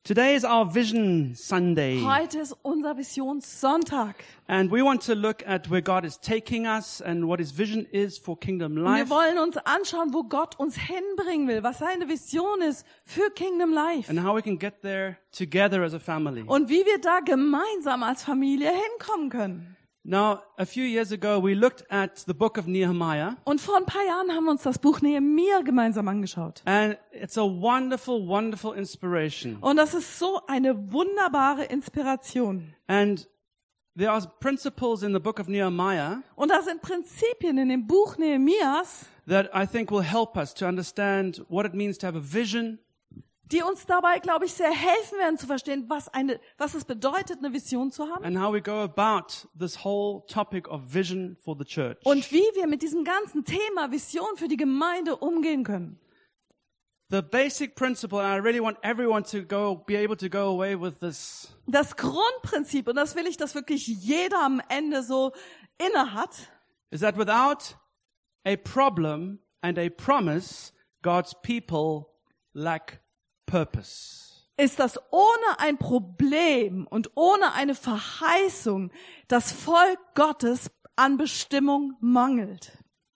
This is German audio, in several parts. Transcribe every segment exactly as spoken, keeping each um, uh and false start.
Today is our Vision Sunday, Heute ist unser Visionssonntag. and we want to look at where God is taking us and what His vision is for Kingdom Und Life, wir wollen uns anschauen, wo Gott uns hinbringen will, was seine Vision ist für Kingdom Life. and how we can get there together as a family. Und wie wir da gemeinsam als Familie hinkommen können. Now, a few years ago, we looked at the book of Nehemiah, Und vor ein paar Jahren haben wir uns das Buch Nehemia gemeinsam angeschaut. and it's a wonderful, wonderful inspiration. Und das ist so eine wunderbare Inspiration. And there are principles in the book of Nehemiah Und da sind Prinzipien in dem Buch Nehemias, that I think will help us to understand what it means to have a vision, die uns dabei, glaube ich, sehr helfen werden zu verstehen, was eine, was es bedeutet, eine Vision zu haben. and how we go about this whole topic of vision for the church. Und wie wir mit diesem ganzen Thema Vision für die Gemeinde umgehen können. The basic principle, and I really want everyone to go, be able to go away with this, Das Grundprinzip, und das will ich, dass wirklich jeder am Ende so inne hat, is that without a problem and a promise, God's people lack purpose. ist, dass ohne ein Problem und ohne eine Verheißung das Volk Gottes an Bestimmung mangelt.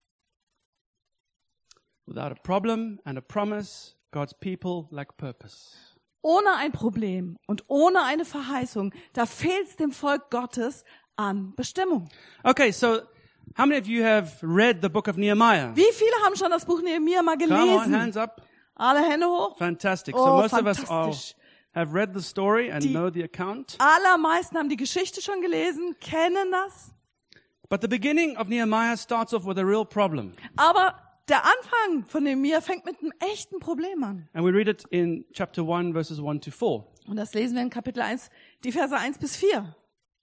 Without a problem and a promise, God's people lack purpose. Ohne ein Problem und ohne eine Verheißung, da fehlt es dem Volk Gottes an Bestimmung. Okay, so how many of you have read the book of Nehemiah? Wie viele haben schon das Buch Nehemia mal Come on, gelesen? hands up. Alle Hände hoch. Fantastic. So Oh, most of us are, fantastisch. have read the story and Die- know the account. Allermeisten haben die Geschichte schon gelesen, kennen das. But the beginning of Nehemiah starts off with a real problem. Aber der Anfang von Nehemia fängt mit einem echten Problem an. And we read it in chapter one, verses one to four. Und das lesen wir in Kapitel eins, die Verse eins bis vier.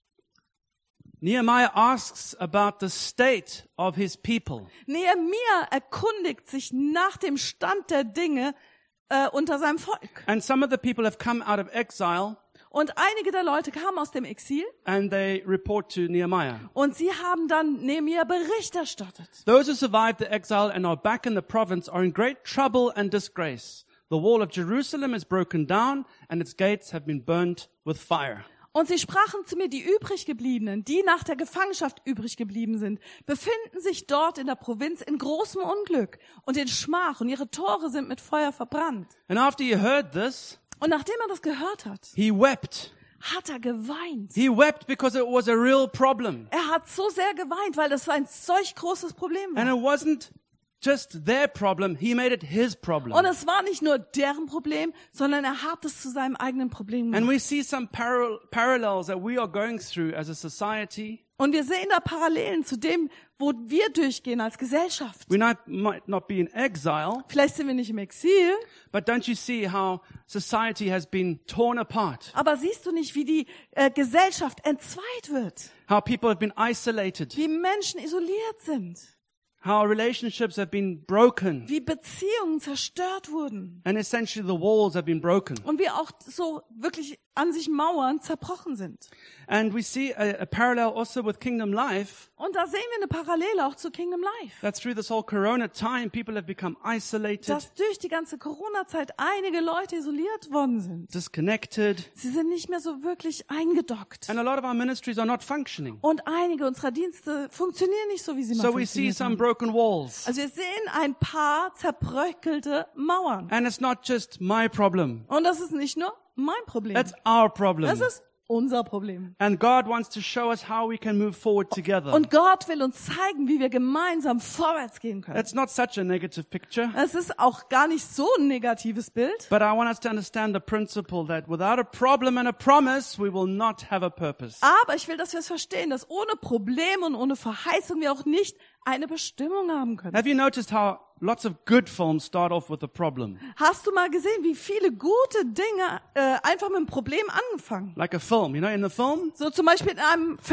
Nehemiah asks about the state of his people. Nehemia erkundigt sich nach dem Stand der Dinge äh, unter seinem Volk. And some of the people have come out of exile Und einige der Leute kamen aus dem Exil and they report to Nehemiah. und sie haben dann Nehemia Bericht erstattet. Those who survived the exile and are back in the province are in great trouble and disgrace. The wall of Jerusalem is broken down and its gates have been burnt with fire. Und sie sprachen zu mir, die übrig gebliebenen, die nach der Gefangenschaft übrig geblieben sind, befinden sich dort in der Provinz in großem Unglück und in Schmach und ihre Tore sind mit Feuer verbrannt. And after he heard this, Und nachdem er das gehört hat, he wept. hat er geweint. He wept because it was a real problem. Er hat so sehr geweint, weil das ein solch großes Problem And war. it wasn't just their problem, he made it his problem. Und es war nicht nur deren Problem, sondern er hat es zu seinem eigenen Problem And gemacht. we see some paral- parallels that we are going through as a society. Und wir sehen da Parallelen zu dem, wo wir durchgehen als Gesellschaft. We not, might not be in exile, Vielleicht sind wir nicht im Exil, but don't you see how society has been torn apart? aber siehst du nicht, wie die äh, Gesellschaft entzweit wird? How people have been isolated? Wie Menschen isoliert sind, How relationships have been broken? wie Beziehungen zerstört wurden And essentially the walls have been broken. und wie auch so wirklich an sich Mauern zerbrochen sind. And we see a, a parallel also with Kingdom Life, Und da sehen wir eine Parallele auch zu Kingdom Life. that through this whole Corona time, people have become isolated, Dass durch die ganze Corona-Zeit einige Leute isoliert worden sind. disconnected, Sie sind nicht mehr so wirklich eingedockt. and a lot of our ministries are not functioning. Und einige unserer Dienste funktionieren nicht so, wie sie mal So we see funktioniert some haben. broken walls. Also wir sehen ein paar zerbröckelte Mauern. And it's not just my problem. Und das ist nicht nur mein Problem. That's our problem. Das ist unser Problem. And God wants to show us how we can move forward together. Und Gott will uns zeigen, wie wir gemeinsam vorwärts gehen können. That's not such a negative picture. Es ist auch gar nicht so ein negatives Bild. But I want us to understand the principle that without a problem and a promise, we will not have a purpose. Aber ich will, dass wir es verstehen, dass ohne Problem und ohne Verheißung wir auch nicht eine Bestimmung haben können. Have you noticed how lots of good films start off with a problem? Hast du mal gesehen, wie viele gute Dinge äh, einfach mit einem Problem angefangen? Like a film, you know, in the film, So zum Beispiel in einem Film.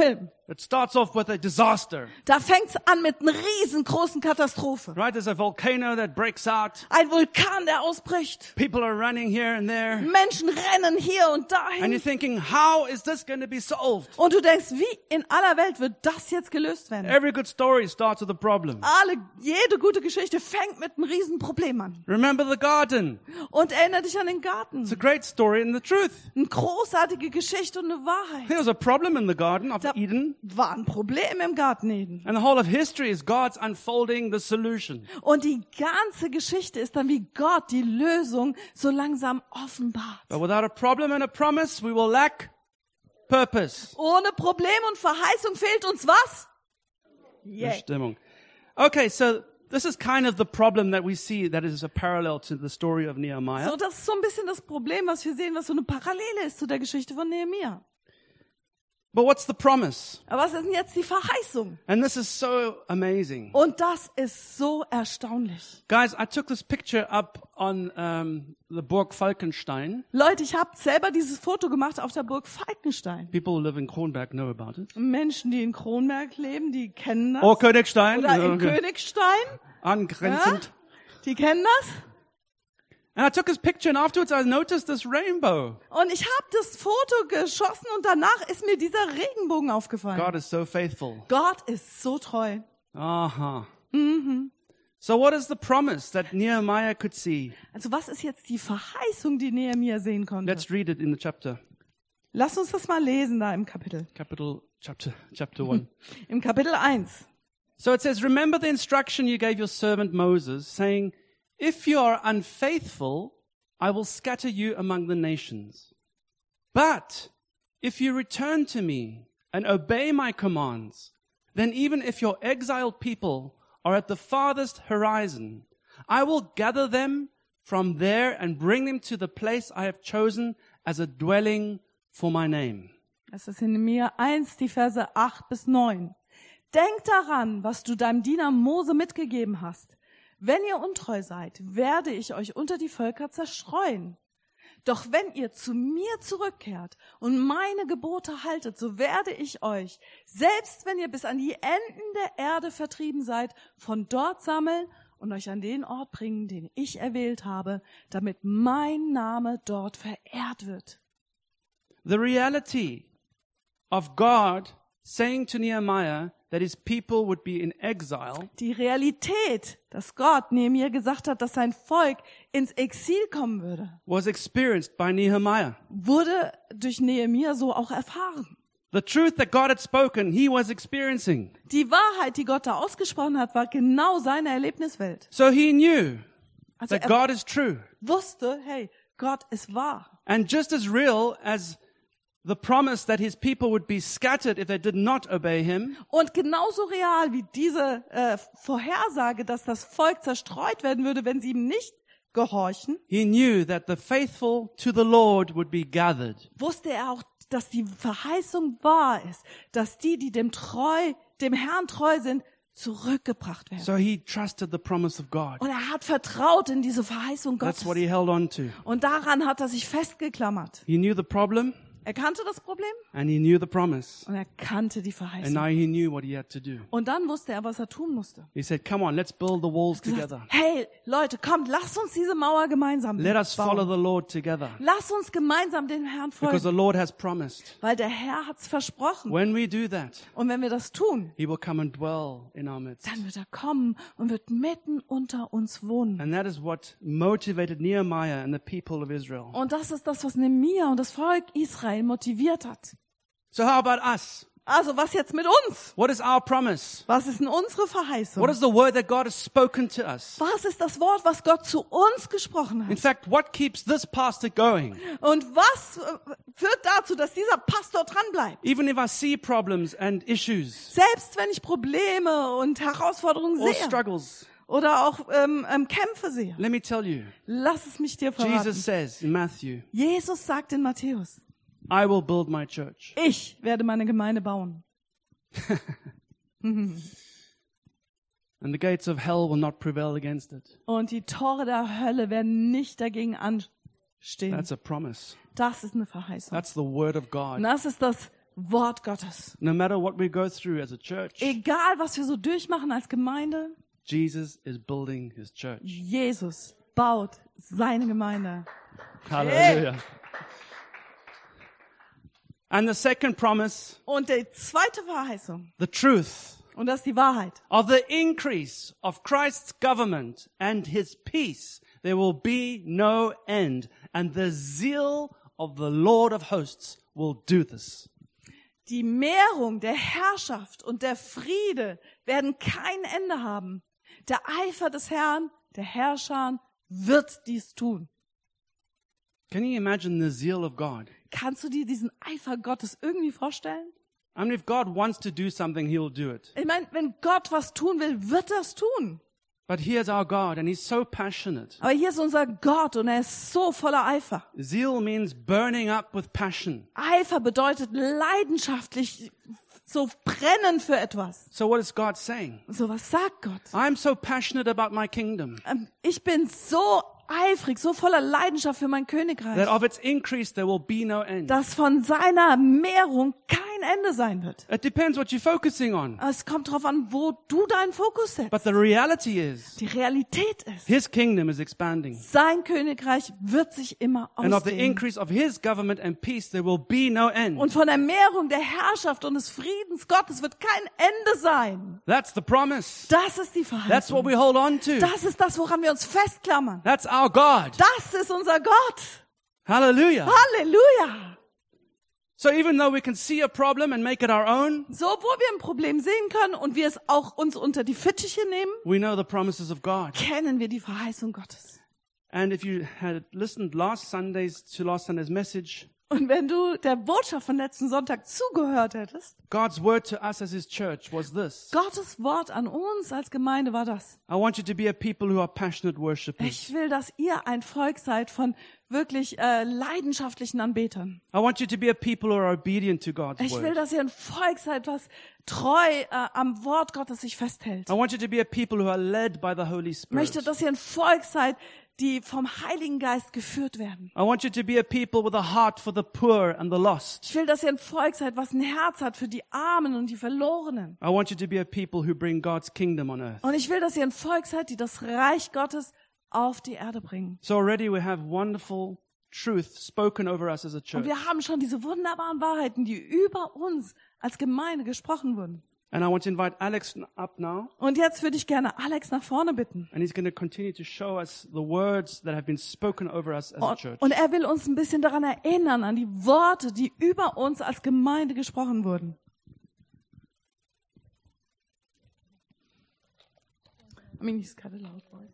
It starts off with a disaster, Da fängt's an mit einer riesengroßen Katastrophe. right? There's a volcano that breaks out. Ein Vulkan, der ausbricht. People are running here and there. Menschen rennen hier und And you're dahin. thinking, how is this going to be solved? Und du denkst, wie in aller Welt wird das jetzt gelöst werden? Every good story starts with a problem. Alle, jede gute Geschichte fängt mit einem Riesenproblem an. Remember the garden. Und erinnere dich an den It's a Garten. great story and the truth. Eine großartige Geschichte und eine Wahrheit. There was a problem in the garden of Da Eden. war ein Problem im Garten Eden. And the whole of history is God's unfolding the solution. Und die ganze Geschichte ist dann, wie Gott die Lösung so langsam offenbart. But without a problem and a promise, we will lack purpose. Ohne Problem und Verheißung fehlt uns was? Yeah. Bestimmung. Okay, so this is kind of the problem that we see that is a parallel to the story of Nehemiah. So, das ist so ein bisschen das Problem, was wir sehen, was so eine Parallele ist zu der Geschichte von Nehemia. But what's the promise? Aber was ist denn jetzt die Verheißung? And this is so amazing. Und das ist so erstaunlich. Guys, I took this picture up on um, the Burg Falkenstein. Leute, ich habe selber dieses Foto gemacht auf der Burg Falkenstein. People who live in Kronberg know about it. Menschen, die in Kronberg leben, die kennen das. Or Königstein. Oder in Okay. Königstein, Angrenzend. die kennen das. And I took this picture and afterwards I noticed this rainbow. Und ich habe das Foto geschossen und danach ist mir dieser Regenbogen aufgefallen. God is so faithful. Gott ist so treu. Uh-huh. So what is the promise that Nehemiah could see? Also was ist jetzt die Verheißung, die Nehemia sehen konnte? Let's read it in the chapter. Lass uns das mal lesen da im Kapitel. Capital chapter chapter one. Im Kapitel eins. So it says, remember the instruction you gave your servant Moses, saying, if you are unfaithful, I will scatter you among the nations. But if you return to me and obey my commands, then even if your exiled people are at the farthest horizon, I will gather them from there and bring them to the place I have chosen as a dwelling for my name. Das ist in Nehemia eins, die Verse acht bis neun. Denk daran, was du deinem Diener Mose mitgegeben hast. Wenn ihr untreu seid, werde ich euch unter die Völker zerstreuen. Doch wenn ihr zu mir zurückkehrt und meine Gebote haltet, so werde ich euch, selbst wenn ihr bis an die Enden der Erde vertrieben seid, von dort sammeln und euch an den Ort bringen, den ich erwählt habe, damit mein Name dort verehrt wird. The reality of God saying to Nehemiah that his people would be in exile Die Realität, dass Gott Nehemia gesagt hat, dass sein Volk ins Exil kommen würde, was experienced by Nehemiah. wurde durch Nehemia so auch erfahren. The truth that God had spoken, he was experiencing. Die Wahrheit, die Gott da ausgesprochen hat, war genau seine Erlebniswelt. So he knew Also that er God is true. wusste, hey, Gott ist wahr. And just as real as the promise that his people would be scattered if they did not obey him, Und genauso real wie diese äh, Vorhersage, dass das Volk zerstreut werden würde, wenn sie ihm nicht gehorchen, he knew that the faithful to the Lord would be gathered. wusste er auch, dass die Verheißung wahr ist, dass die, die dem treu, dem Herrn treu sind, zurückgebracht werden. So he trusted the promise of God. Und er hat vertraut in diese Verheißung That's what Gottes. he held on to. Und daran hat er sich festgeklammert. He knew the problem Er kannte das Problem and he knew the promise. und er kannte die And Verheißung. now he knew what he had to do. Und dann wusste er, was er tun musste. He said, come on, let's build the walls Er hat together. gesagt, hey, Leute, kommt, lasst uns diese Mauer gemeinsam Let us follow bauen. the Lord together. Lass uns gemeinsam dem Herrn Because the folgen, Lord has promised. weil der Herr hat's versprochen. When we do that, Und wenn wir das tun, he will come and dwell in our midst. dann wird er kommen und wird mitten unter uns wohnen. And that is what motivated Nehemiah and the people of Israel. Und das ist das, was Nehemia und das Volk Israel motiviert hat. So how about us? Also was jetzt mit uns? What is our promise? Was ist denn unsere Verheißung? What is the word that God has spoken to us? Was ist das Wort, was Gott zu uns gesprochen In hat? fact, what keeps this pastor going? Und was äh, führt dazu, dass dieser Pastor dranbleibt? Even if I see problems and issues Selbst wenn ich Probleme und Herausforderungen or sehe struggles, oder auch ähm, ähm, Kämpfe sehe, let me tell you, lass es mich dir Jesus verraten. says in Matthew, Jesus sagt in Matthäus, I will build my church. ich werde meine Gemeinde bauen. And the gates of hell will not prevail against it. Und die Tore der Hölle werden nicht dagegen anstehen. That's a promise. Das ist eine Verheißung. That's the word of Und God. das ist das Wort Gottes. No matter what we go through as a church, Egal, was wir so durchmachen als Gemeinde, Jesus is building his church. Jesus baut seine Gemeinde. Hallelujah. And the second promise, Und die zweite Verheißung, the truth und das ist die Wahrheit, of the increase of Christ's government and his peace, there will be no end. And the zeal of the Lord of hosts will do this. die Mehrung der Herrschaft und der Friede werden kein Ende haben. Der Eifer des Herrn, der Herrscher, wird dies tun. Can you imagine the zeal of God? Kannst du dir diesen Eifer Gottes irgendwie vorstellen? I mean, if God wants to do something, he'll do it. Ich meine, wenn Gott was tun will, wird er es tun. But here's our God, and he's so passionate. Aber hier ist unser Gott und er ist so voller Eifer. Zeal means burning up with passion. Eifer bedeutet leidenschaftlich so brennen für etwas. So what is God saying? So was sagt Gott? I'm so passionate about my kingdom Ähm, Ich bin so eifrig, so voller Leidenschaft für mein Königreich, that of its increase there will be no end. dass von seiner Mehrung kein Ende sein wird. It depends what you're focusing on. Es kommt darauf an, wo du deinen Fokus setzt. But the reality is, Die Realität ist, his kingdom is expanding. sein Königreich wird sich immer And of the ausdehnen. increase of his government and peace, there will be no end. Und von der Mehrung der Herrschaft und des Friedens Gottes wird kein Ende sein. That's the promise. Das ist die That's what Verheißung. we hold on to. Das ist das, woran wir uns festklammern. That's our God. Das ist unser Gott. Hallelujah. Halleluja. So even though we can see a problem and make it our own, So, wo wir ein Problem sehen können und wir es auch uns unter die Fittiche nehmen, we know the promises of God. kennen wir die Verheißung Gottes. And if you had listened last Sundays to last Sunday's message, Und wenn du der Botschaft von letzten Sonntag zugehört hättest, God's word to us as his church was this. Gottes Wort an uns als Gemeinde war das. I want you to be a people who are passionate worshipers. Ich will, dass ihr ein Volk seid von wirklich äh, leidenschaftlichen Anbetern. I want you to be a people who are obedient to God's Ich will, word. dass ihr ein Volk seid, was treu äh, am Wort Gottes sich festhält. I want you to be a people who are led by the Holy Ich Spirit. möchte, dass ihr ein Volk seid, die vom Heiligen Geist geführt werden. I want you to be a people with a heart for the poor and the lost. Ich will, dass ihr ein Volk seid, was ein Herz hat für die Armen und die Verlorenen. I want you to be a people who bring God's kingdom on earth. Und ich will, dass ihr ein Volk seid, die das Reich Gottes auf die Erde bringen. So already we have wonderful truth spoken over us as a Und church. wir haben schon diese wunderbaren Wahrheiten, die über uns als Gemeinde gesprochen wurden. And I want to invite Alex up now. Und jetzt würde ich gerne Alex nach vorne bitten. And he's going to continue to show us the words that have been spoken over us as a Und, church. und er will uns ein bisschen daran erinnern, an die Worte, die über uns als Gemeinde gesprochen wurden. I mean, he's got a loud voice.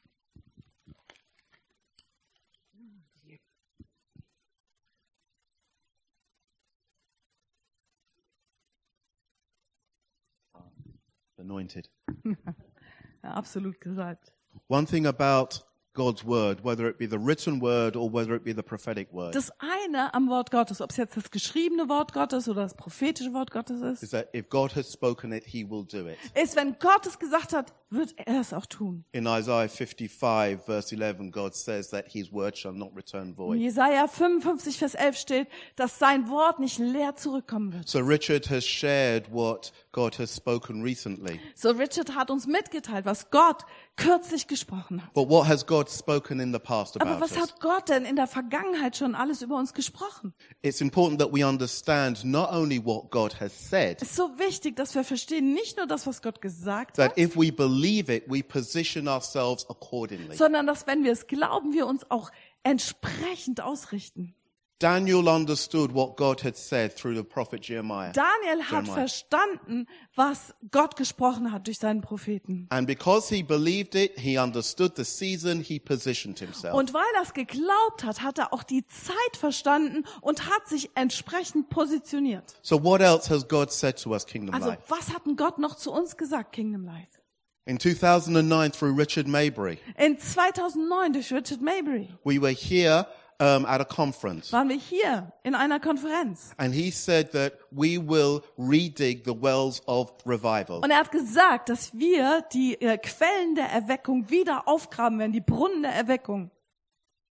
Anointed. Ja, absolut gesagt. One thing about God's word, whether it be the written word or whether it be the prophetic word, Das eine am Wort Gottes, ob es jetzt das geschriebene Wort Gottes oder das prophetische Wort Gottes is ist, that if God has spoken it, he will do it. ist, wenn Gott es gesagt hat, wird er es auch tun. In Isaiah fifty-five, verse eleven, God says that his word shall not return In void. Jesaja fünfundfünfzig, Vers elf steht, dass sein Wort nicht leer zurückkommen wird. So Richard has shared what God has spoken recently. So Richard hat uns mitgeteilt, was Gott kürzlich gesprochen hat. But what has God spoken in the past Aber about was us? hat Gott denn in der Vergangenheit schon alles über uns gesprochen? It's important that we understand not only what God has said, Es ist so wichtig, dass wir verstehen, nicht nur das, was Gott gesagt that hat, if we believe it, we position ourselves accordingly. sondern dass, wenn wir es glauben, wir uns auch entsprechend ausrichten. Daniel understood what God had said through the prophet Jeremiah. Daniel hat Jeremiah. verstanden, was Gott gesprochen hat durch seinen Propheten. And because he believed it, he understood the season, he positioned himself. Und weil er es geglaubt hat, hat er auch die Zeit verstanden und hat sich entsprechend positioniert. So what else has God said to us, Kingdom Also Life? was hat denn Gott noch zu uns gesagt, Kingdom Life? In two thousand nine, through Richard Maybury, In zweitausendneun durch Richard Maybury we were here um, at a conference. waren wir hier in einer Konferenz. And he said that we will redig the wells of revival. Und er hat gesagt, dass wir die äh, Quellen der Erweckung wieder aufgraben werden, die Brunnen der Erweckung.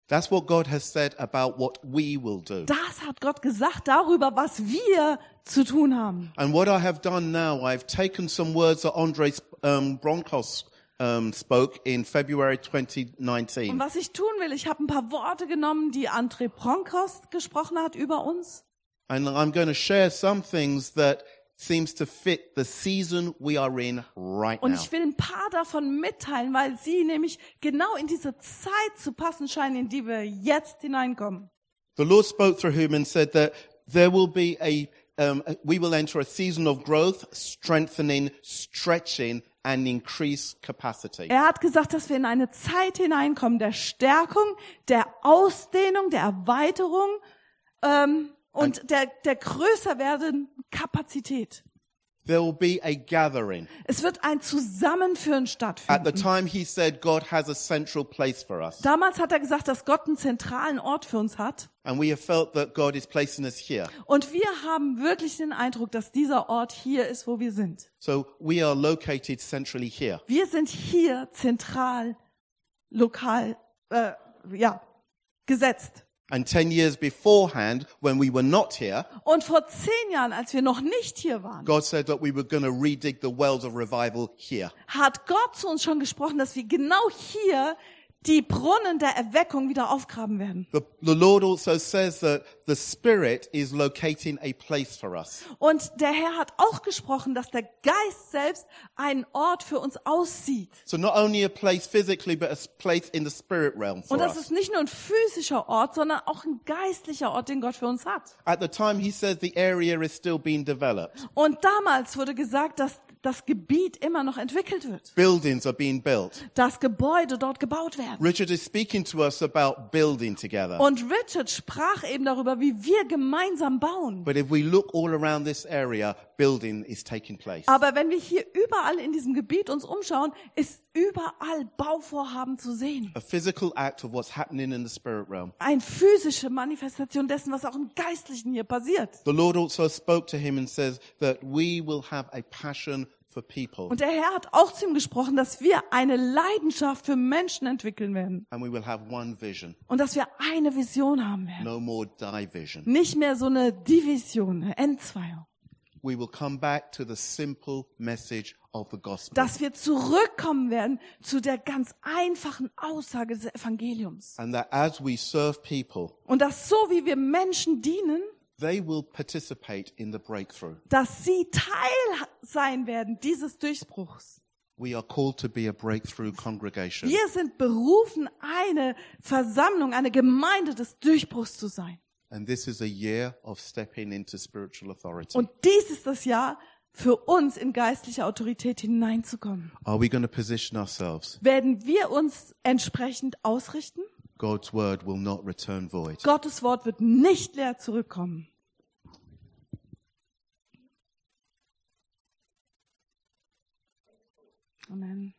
That's what God has said about what we will do. Das hat Gott gesagt darüber, was wir zu tun haben. And what I have done now, I've taken some words that Andrei um, Bronkos um, spoke in February twenty Und nineteen. was ich tun will, ich habe ein paar Worte genommen, die André Bronkos gesprochen hat über uns. And I'm going to share some things that seems to fit the season we are in right Und now. ich will ein paar davon mitteilen, weil sie nämlich genau in diese Zeit zu passen scheinen, in die wir jetzt hineinkommen. The Lord spoke through him and said that there will be a, um, we will enter a season of growth, strengthening, stretching, and increased capacity. Er hat gesagt, dass wir in eine Zeit hineinkommen der Stärkung, der Ausdehnung, der Erweiterung ähm, und der, der größer werdenden Kapazität. There will be a gathering. Es wird ein Zusammenführen At the stattfinden. time he said God has a central place for us. Damals hat er gesagt, dass Gott einen zentralen Ort für uns hat. And we have felt that God is placing us here. Und wir haben wirklich den Eindruck, dass dieser Ort hier ist, wo wir sind. So we are located centrally here. Wir sind hier zentral, lokal, äh, ja, gesetzt. And ten years beforehand, when we were not here, Und vor zehn Jahren, als wir noch nicht hier waren, God said that we were going to redig the wells of revival here. hat Gott zu uns schon gesprochen, dass wir genau hier die Brunnen der Erweckung wieder aufgraben werden. The, the Lord also says that the Spirit is locating a place for us. Und der Herr hat auch gesprochen, dass der Geist selbst einen Ort für uns aussieht. So not only a place physically, but a place in the spirit realm for Und das us. ist nicht nur ein physischer Ort, sondern auch ein geistlicher Ort, den Gott für uns hat. At the time, he said the area is still being developed. Und damals wurde gesagt, dass das Gebiet immer noch entwickelt wird. Buildings are being built. Dass Gebäude dort gebaut werden. Richard is speaking to us about building together. Und Richard sprach eben darüber, wie wir gemeinsam bauen. But if we look all around this area, building is taking place. Aber wenn wir hier überall in diesem Gebiet uns umschauen, ist überall Bauvorhaben zu sehen. A physical act of what's happening in the spirit realm. Eine physische Manifestation dessen, was auch im Geistlichen hier passiert. The Lord also spoke to him and says that we will have a passion for people. Und der Herr hat auch zu ihm gesprochen, dass wir eine Leidenschaft für Menschen entwickeln werden. And we will have one vision. Und dass wir eine Vision haben werden. No more division. Nicht mehr so eine Division, eine Endzweiung. We will come back to the simple message of the gospel. Dass wir zurückkommen werden zu der ganz einfachen Aussage des Evangeliums. And that as we serve people, Und dass so wie wir Menschen dienen, they will participate in the breakthrough. dass sie Teil sein werden dieses Durchbruchs. We are called to be a breakthrough congregation. Wir sind berufen, eine Versammlung, eine Gemeinde des Durchbruchs zu sein. And this is a year of stepping into spiritual authority. Und dies ist das Jahr für uns in geistliche Autorität hineinzukommen. Are we going to position ourselves? Werden wir uns entsprechend ausrichten? God's word will not return void. Gottes Wort wird nicht leer zurückkommen. Amen.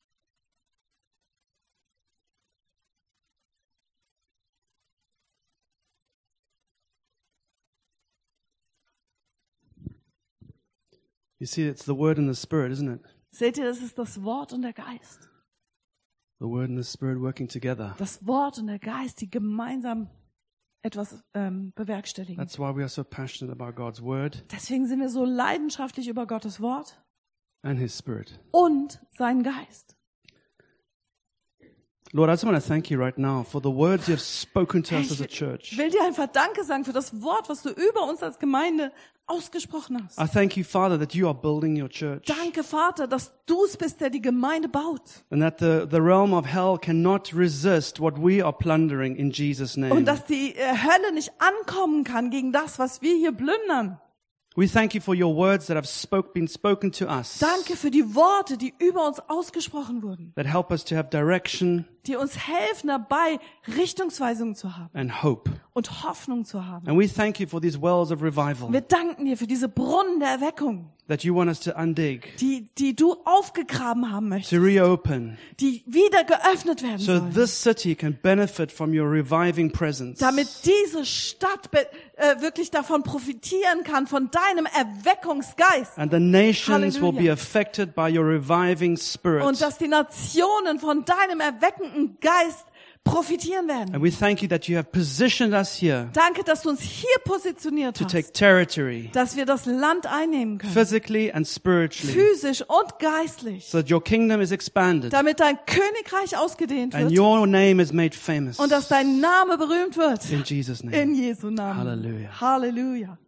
You see, it's the word and the spirit, isn't it? Seht ihr, das ist das Wort und der Geist. The word and the spirit working together. Das Wort und der Geist, die gemeinsam etwas ähm, bewerkstelligen. That's why we are so passionate about God's word Deswegen sind wir so leidenschaftlich über Gottes Wort and his spirit. und seinen Geist. Lord, I just want to thank you right now for the words you have spoken to us as a Ich church. will dir einfach Danke sagen für das Wort, was du über uns als Gemeinde ausgesprochen hast. I thank you, Father, that you are building your church Danke, Vater, dass du es bist, der die Gemeinde baut. and that the, the realm of hell cannot resist what we are plundering in Jesus' Und name. dass die äh, Hölle nicht ankommen kann gegen das, was wir hier plündern. We thank you for your words that have spoke, been spoken to us Danke für die Worte, die über uns ausgesprochen wurden, that help us to have direction die uns helfen dabei, Richtungsweisungen zu haben and hope. und Hoffnung zu haben. And we thank you for these wells of revival Wir danken dir für diese Brunnen der Erweckung, that you want us to undig, die, die du aufgegraben haben möchtest, to reopen, die wieder geöffnet werden so sollen, this city can benefit from your reviving presence. damit diese Stadt be- äh, wirklich davon profitieren kann, von deinem Erweckungsgeist. And the nations will be Halleluja. affected by your reviving spirit. Und dass die Nationen von deinem erweckenden Geist profitieren werden. And we thank you that you have positioned us here Danke, dass du uns hier positioniert to take hast, territory, dass wir das Land einnehmen können. physically and spiritually, Physisch und geistlich. so that your kingdom is expanded Damit dein Königreich ausgedehnt and wird your name is made famous. und dass dein Name berühmt wird. In Jesus' name. In Jesu Namen. Halleluja. Halleluja.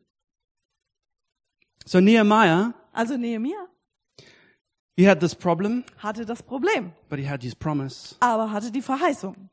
So Nehemiah, Also Nehemia he had this problem, hatte das Problem, but he had his promise. aber hatte die Verheißung.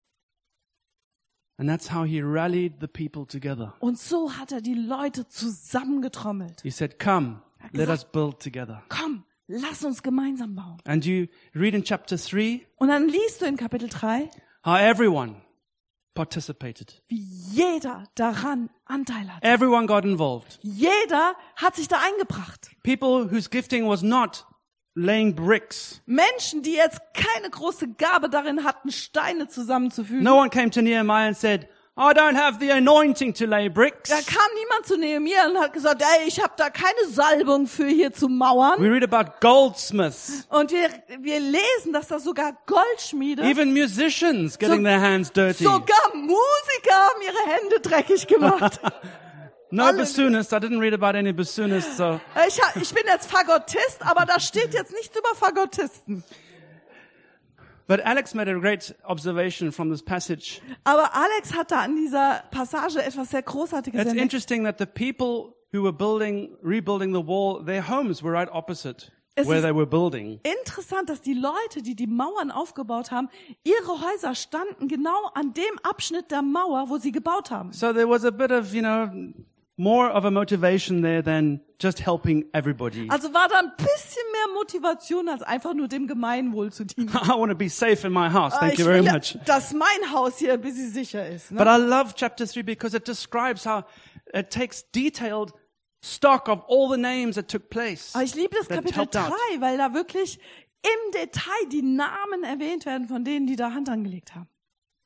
And that's how he rallied the people together. Und so hat er die Leute zusammengetrommelt. He said, come, hat let gesagt, us build together. Komm, lass uns gemeinsam bauen. And you read in chapter three Und dann liest du in Kapitel drei, how everyone participated. wie jeder daran Anteil hat. Everyone got involved. Jeder hat sich da eingebracht. People whose gifting was not laying bricks. Menschen, die jetzt keine große Gabe darin hatten, Steine zusammenzufügen. No one came to Nehemiah and said, I don't have the anointing to lay bricks. Da kam niemand zu Nehemia und hat gesagt, ey, ich habe da keine Salbung für hier zu mauern. We read about goldsmiths, Und wir, wir lesen, dass da sogar Goldschmiede, even musicians getting So- their hands dirty. sogar Musiker haben ihre Hände dreckig gemacht. No alle- bassoonists. I didn't read about any bassoonists. So. Ich, ha- ich bin jetzt Fagottist, aber da steht jetzt nichts über Fagottisten. But Alex made a great observation from this passage. Aber Alex hat da an dieser Passage etwas sehr Großartiges It's entdeckt. interesting that the people who were building, rebuilding the wall, their homes were right opposite Es where ist- they were building. Interessant, dass die Leute, die die Mauern aufgebaut haben, ihre Häuser standen genau an dem Abschnitt der Mauer, wo sie gebaut haben. So there was a bit of, you know, more of a motivation there than just helping everybody. Also war da ein bisschen mehr Motivation, als einfach nur dem Gemeinwohl zu dienen. I want to be safe in my house. Ah, Thank ich you very will ja, much. dass mein Haus hier ein bisschen sicher ist. But Ne? I love chapter three because it describes how it takes detailed stock of all the names that took place. Aber ich liebe das that Kapitel helped out. drei, weil da wirklich im Detail die Namen erwähnt werden von denen, die da Hand angelegt haben.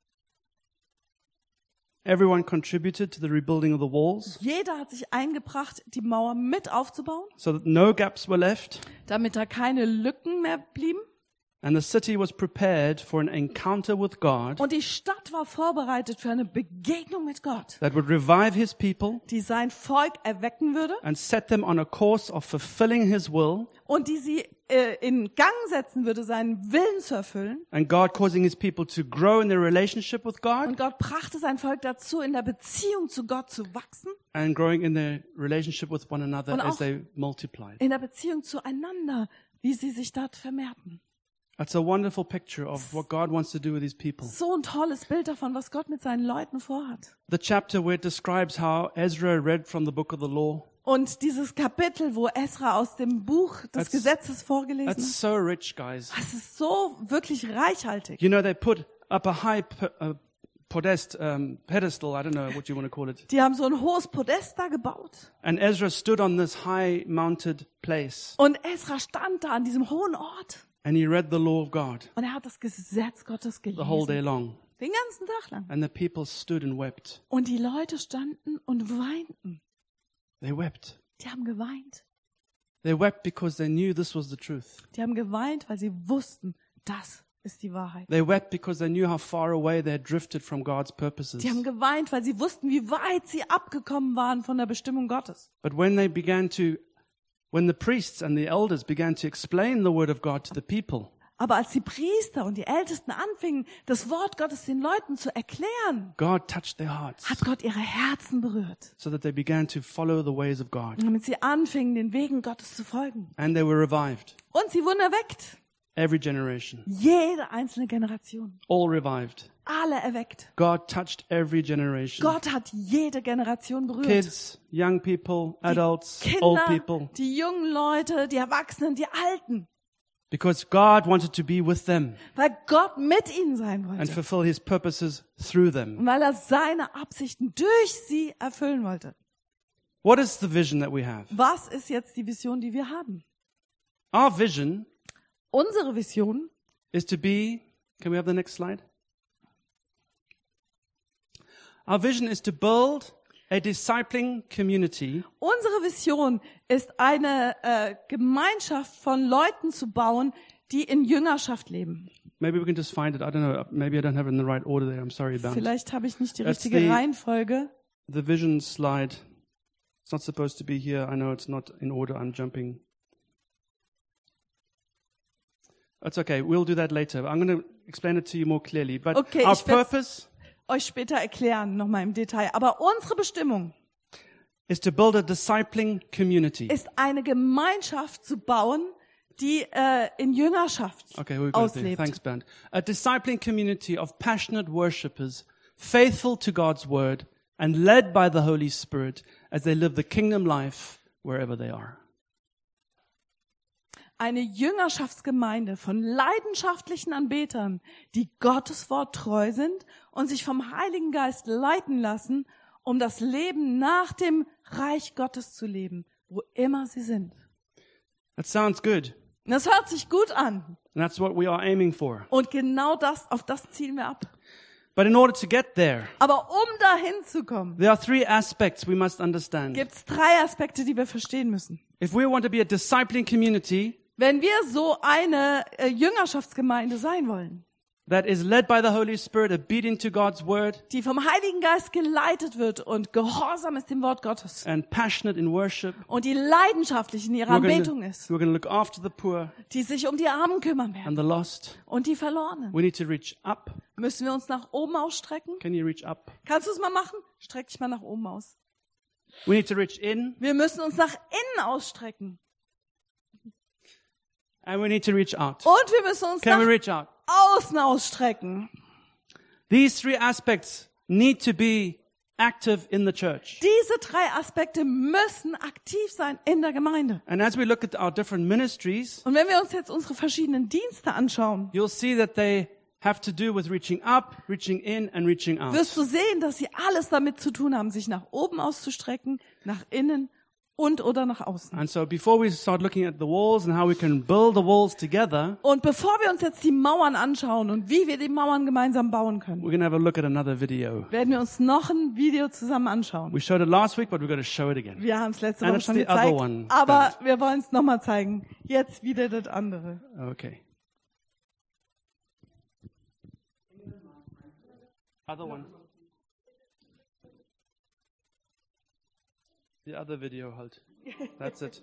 Everyone contributed to the rebuilding of the walls Jeder hat sich eingebracht, die Mauer mit aufzubauen, so that no gaps were left. damit da keine Lücken mehr blieben. And the city was prepared for an encounter with God Und die Stadt war vorbereitet für eine Begegnung mit Gott, that would revive his people die sein Volk erwecken würde and set them on a course of fulfilling his will, und die sie äh, in Gang setzen würde, seinen Willen zu erfüllen. and God causing his people to grow in their relationship with God Und Gott brachte sein Volk dazu, in der Beziehung zu Gott zu wachsen, and growing in their relationship with one another Und as auch- they multiplied. in der Beziehung zueinander, wie sie sich dort vermehrten. That's a wonderful picture of what God wants to do with his people. So ein tolles Bild davon, was Gott mit seinen Leuten vorhat. The chapter where it describes how Ezra read from the book of the law, Und dieses Kapitel, wo Esra aus dem Buch des That's- Gesetzes vorgelesen that's hat, so rich, guys. das ist so wirklich reichhaltig. You know, they put up a high p- uh, podest, um, pedestal, I don't know what you want to call it. Die haben so ein hohes Podest da gebaut. And Ezra stood on this high mounted place Und Esra stand da an diesem hohen Ort. and he read the law of God Und er hat das Gesetz Gottes the whole day gelesen. long. Den ganzen Tag lang. And the people stood and wept. Und die Leute standen und weinten. They wept. Die haben geweint. They wept because they knew this was the truth. Die haben geweint, weil sie wussten, das ist die Wahrheit. They wept because they knew how far away they had drifted from God's purposes. Die haben geweint, weil sie wussten, wie weit sie abgekommen waren von der Bestimmung Gottes. But when they began to, when the priests and the elders began to explain the word of God to the people, Aber als die Priester und die Ältesten anfingen, das Wort Gottes den Leuten zu erklären, God touched their hearts hat Gott ihre Herzen berührt. so that they began to follow the ways of God. Damit sie anfingen, den Wegen Gottes zu folgen. And they were revived. Und sie wurden erweckt. Every generation. Jede einzelne Generation. All revived. Alle erweckt. God touched every generation. Gott hat jede Generation berührt. Kids, young people, adults, Die old Kinder, people. die jungen Leute, die Erwachsenen, die Alten. Because God wanted to be with them Weil Gott mit ihnen sein and wollte. fulfill his purposes through them. Und weil er seine Absichten durch sie erfüllen wollte. What is the vision that we have? Was ist jetzt die Vision, die wir haben? Our vision Unsere Vision is to be, can we have the next slide? Our vision is to build a discipling community Unsere Vision ist eine äh, Gemeinschaft von Leuten zu bauen, die in Jüngerschaft leben. maybe we can just find it. I don't know. Maybe I don't have it in the right order there. I'm sorry about it. Vielleicht habe ich nicht die That's richtige the- Reihenfolge. The vision slide. It's not supposed to be here. I know it's not in order. I'm jumping. That's okay. We'll do that later. I'm going to explain it to you more clearly. But Okay, our ich werd's- purpose Euch später erklären, nochmal im Detail. Aber unsere Bestimmung is to build a discipling community. ist eine Gemeinschaft zu bauen, die äh, in Jüngerschaft Okay, we've got it there. auslebt. Thanks, Bernd. A discipling community of passionate worshippers, faithful to God's word, and led by the Holy Spirit as they live the kingdom life wherever they are. Eine Jüngerschaftsgemeinde von leidenschaftlichen Anbetern, die Gottes Wort treu sind und sich vom Heiligen Geist leiten lassen, um das Leben nach dem Reich Gottes zu leben, wo immer sie sind. That sounds good. Und das hört sich gut an. And that's what we are aiming for. Und genau das, auf das zielen wir ab. But in order to get there, Aber um dahin zu kommen, there are three aspects we must understand. gibt es drei Aspekte, die wir verstehen müssen. If we want to be a discipling community Wenn wir so eine äh, Jüngerschaftsgemeinde sein wollen, that is led by the Holy Spirit, obedient to God's word, die vom Heiligen Geist geleitet wird und gehorsam ist dem Wort Gottes and passionate in worship, und die leidenschaftlich in ihrer we're Anbetung going ist, to look after the poor die sich um die Armen kümmern werden and the lost. und die Verlorenen, We need to reach up. müssen wir uns nach oben ausstrecken. Can you reach up? Kannst du es mal machen? Streck dich mal nach oben aus. We need to reach in, Wir müssen uns nach innen ausstrecken and we need to reach out. und wir müssen uns Can we nach reach out? außen ausstrecken. These three aspects need to be active in the church. Diese drei Aspekte müssen aktiv sein in der Gemeinde. And as we look at our different ministries, Und wenn wir uns jetzt unsere verschiedenen Dienste anschauen, you'll see that they have to do with reaching up, reaching in, and reaching out. wirst du sehen, dass sie alles damit zu tun haben, sich nach oben auszustrecken, nach innen und oder nach außen. And so before we start looking at the walls and how we can build the walls together, Und bevor wir uns jetzt die Mauern anschauen und wie wir die Mauern gemeinsam bauen können, we're going to have a look at another video. werden wir uns noch ein Video zusammen anschauen. We showed it last week, but we're going to show it again. Wir haben es letzte And Woche it's schon the other gezeigt, one, aber wir wollen es nochmal zeigen. Jetzt wieder das andere. Okay. Other one. The other video halt. That's it.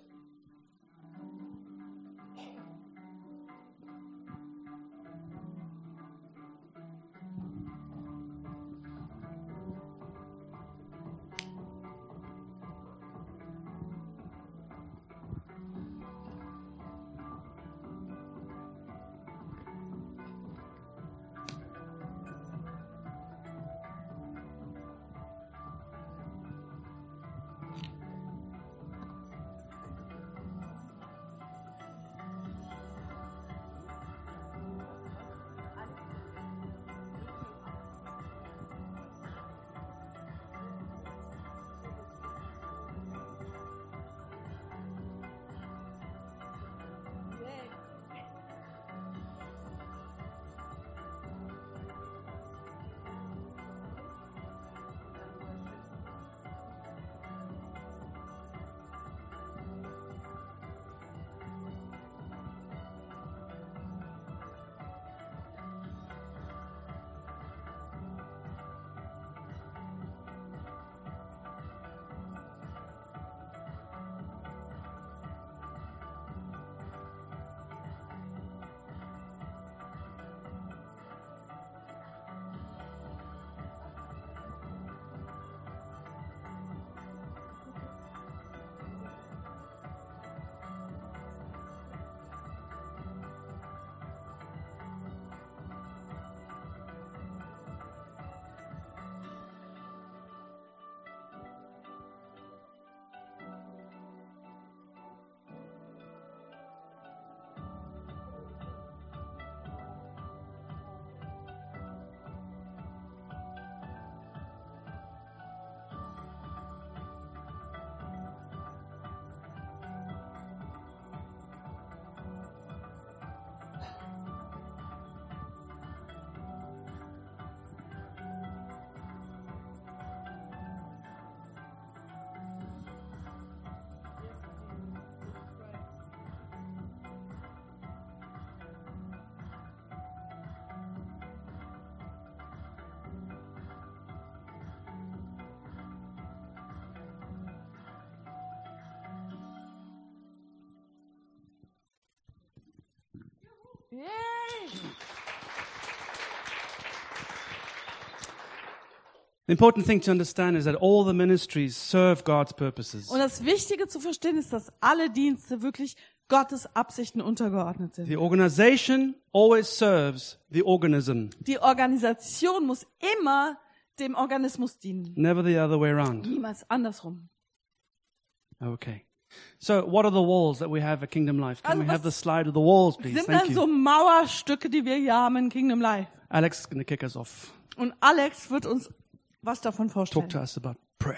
The important thing to understand is that all the ministries serve God's purposes. Und das Wichtige zu verstehen ist, dass alle Dienste wirklich Gottes Absichten untergeordnet sind. The organization always serves the organism, Die Organisation muss immer dem Organismus dienen, never the other way around. niemals andersrum. Okay. So, what are the walls that we have at Kingdom Life? Can Also we have the was slide of the walls, please? Sind Thank dann you. so Mauerstücke, die wir hier haben in Kingdom Life. Alex is going to kick us off. Und Alex wird uns was davon Talk vorstellen. to us about prayer.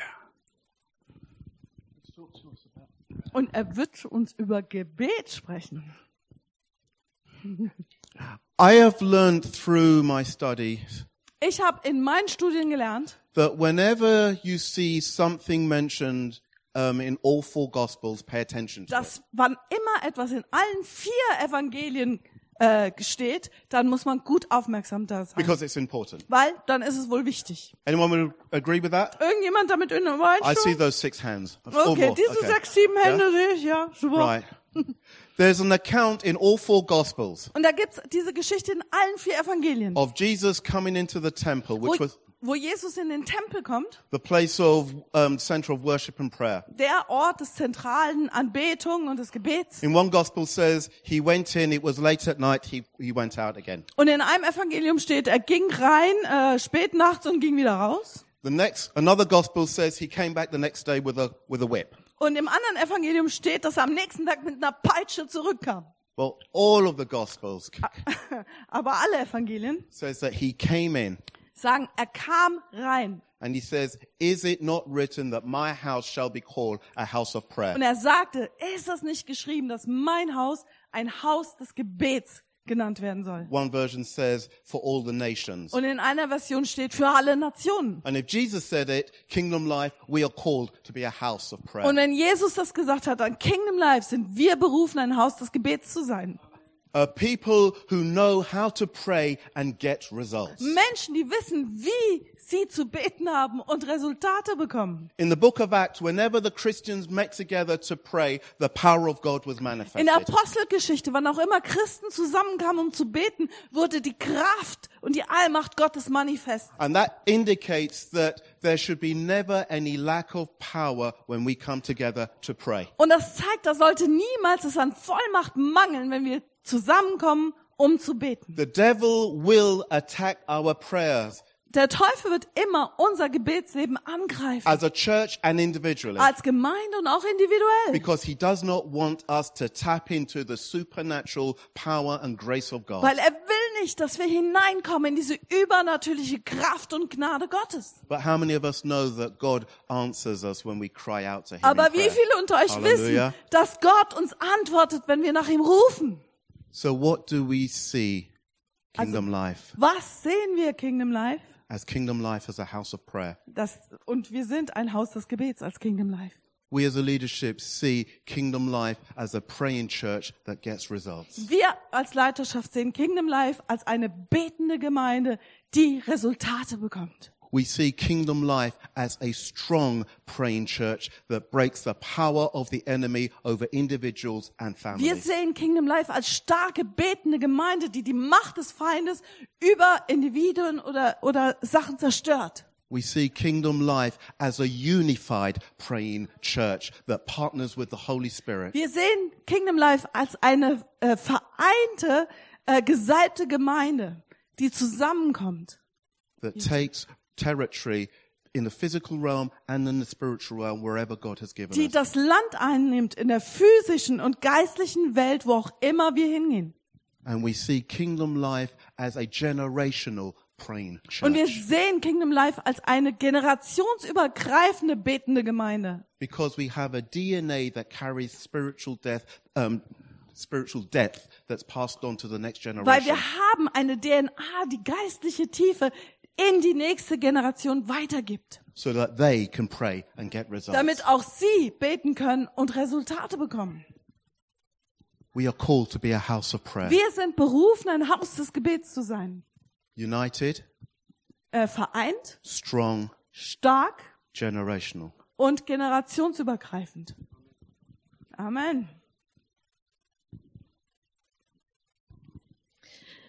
Und er wird uns über Gebet sprechen. I have learned through my studies Ich habe in meinen Studien gelernt, that whenever you see something mentioned um, in all four Gospels, pay attention to it. dass wann immer etwas in allen vier Evangelien äh, steht, dann muss man gut aufmerksam da sein. Because it's important. Weil dann ist es wohl wichtig. Anyone will agree with that? Irgendjemand damit in I see Übereinstimmung? those six hands. Four Okay, more. diese Okay. sechs, sieben Hände Yeah? sehe ich, ja, super. Right. There's an account in all four Gospels Und da gibt's diese Geschichte in allen vier Evangelien, of Jesus coming into the temple, wo, which was wo Jesus in den Tempel kommt, the place of um, center of worship and prayer. der Ort des zentralen Anbetung und des Gebets. In one gospel says he went in, it was late at night, he, he went out again. Und in einem Evangelium steht, er ging rein äh, spät nachts und ging wieder raus. The next, another gospel says he came back the next day with a, with a whip. Und im anderen Evangelium steht, dass er am nächsten Tag mit einer Peitsche zurückkam. Well, all of the gospels Aber alle Evangelien says that he came in sagen, er kam rein. and he says, is it not written that my house shall be called a house of prayer? Und er sagte, ist das nicht geschrieben, dass mein Haus ein Haus des Gebets genannt werden soll? One version says for all the nations. Und in einer Version steht für alle Nationen. And if Jesus said it, Kingdom Life, we are called to be a house of prayer. Und wenn Jesus das gesagt hat, an Kingdom Life sind wir berufen, ein Haus des Gebets zu sein. Uh, people who know how to pray and get results. Menschen, die wissen, wie sie zu beten haben und Resultate bekommen. In the book of Acts, whenever the Christians met together to pray, the power of God was In der manifested. Apostelgeschichte, wann auch immer Christen zusammenkamen, um zu beten, wurde die Kraft und die Allmacht Gottes manifest. And that indicates that there should be never any lack of power when we come together to pray. Und das zeigt, da sollte niemals es an Vollmacht mangeln, wenn wir zusammenkommen, um zu beten. The devil will attack our prayers Der Teufel wird immer unser Gebetsleben angreifen. as a church and individually, Als Gemeinde und auch individuell. because he does not want us to tap into the supernatural power and grace of God. Weil er will nicht, dass wir hineinkommen in diese übernatürliche Kraft und Gnade Gottes. But how many of us know that God answers us when we cry out to him Aber in wie prayer? viele unter euch Hallelujah. wissen, dass Gott uns antwortet, wenn wir nach ihm rufen? So what do we see, Kingdom Life? Was sehen wir, Kingdom Life? As Kingdom Life as a house of prayer. Das, und wir sind ein Haus des Gebets als Kingdom Life. We as a leadership see Kingdom Life as a praying church that gets results. Wir als Leiterschaft sehen Kingdom Life als eine betende Gemeinde, die Resultate bekommt. We see Kingdom Life as a strong praying church that breaks the power of the enemy over individuals and Wir families. sehen Kingdom Life als starke, betende Gemeinde, die die Macht des Feindes über Individuen oder, oder Sachen zerstört. We see Kingdom Life as a unified praying church that partners with the Holy Spirit. Wir sehen Kingdom Life als eine äh, vereinte, äh, gesalbte Gemeinde, die zusammenkommt. That takes territory in the physical realm and in the spiritual realm, wherever God has given Die us. das Land einnimmt in der physischen und geistlichen Welt, wo auch immer wir hingehen. And we see Kingdom Life as a generational praying Und wir church. sehen Kingdom Life als eine generationsübergreifende betende Gemeinde. Because we have a D N A that carries spiritual death, um, spiritual depth that's passed on to the next Weil generation. wir haben eine D N A, die geistliche Tiefe in die nächste Generation weitergibt. So that they can pray and get results. Damit auch sie beten können und Resultate bekommen. We are called to be a house of prayer. Wir sind berufen, ein Haus des Gebets zu sein. United, Äh, vereint, strong, stark generational. und generationsübergreifend. Amen.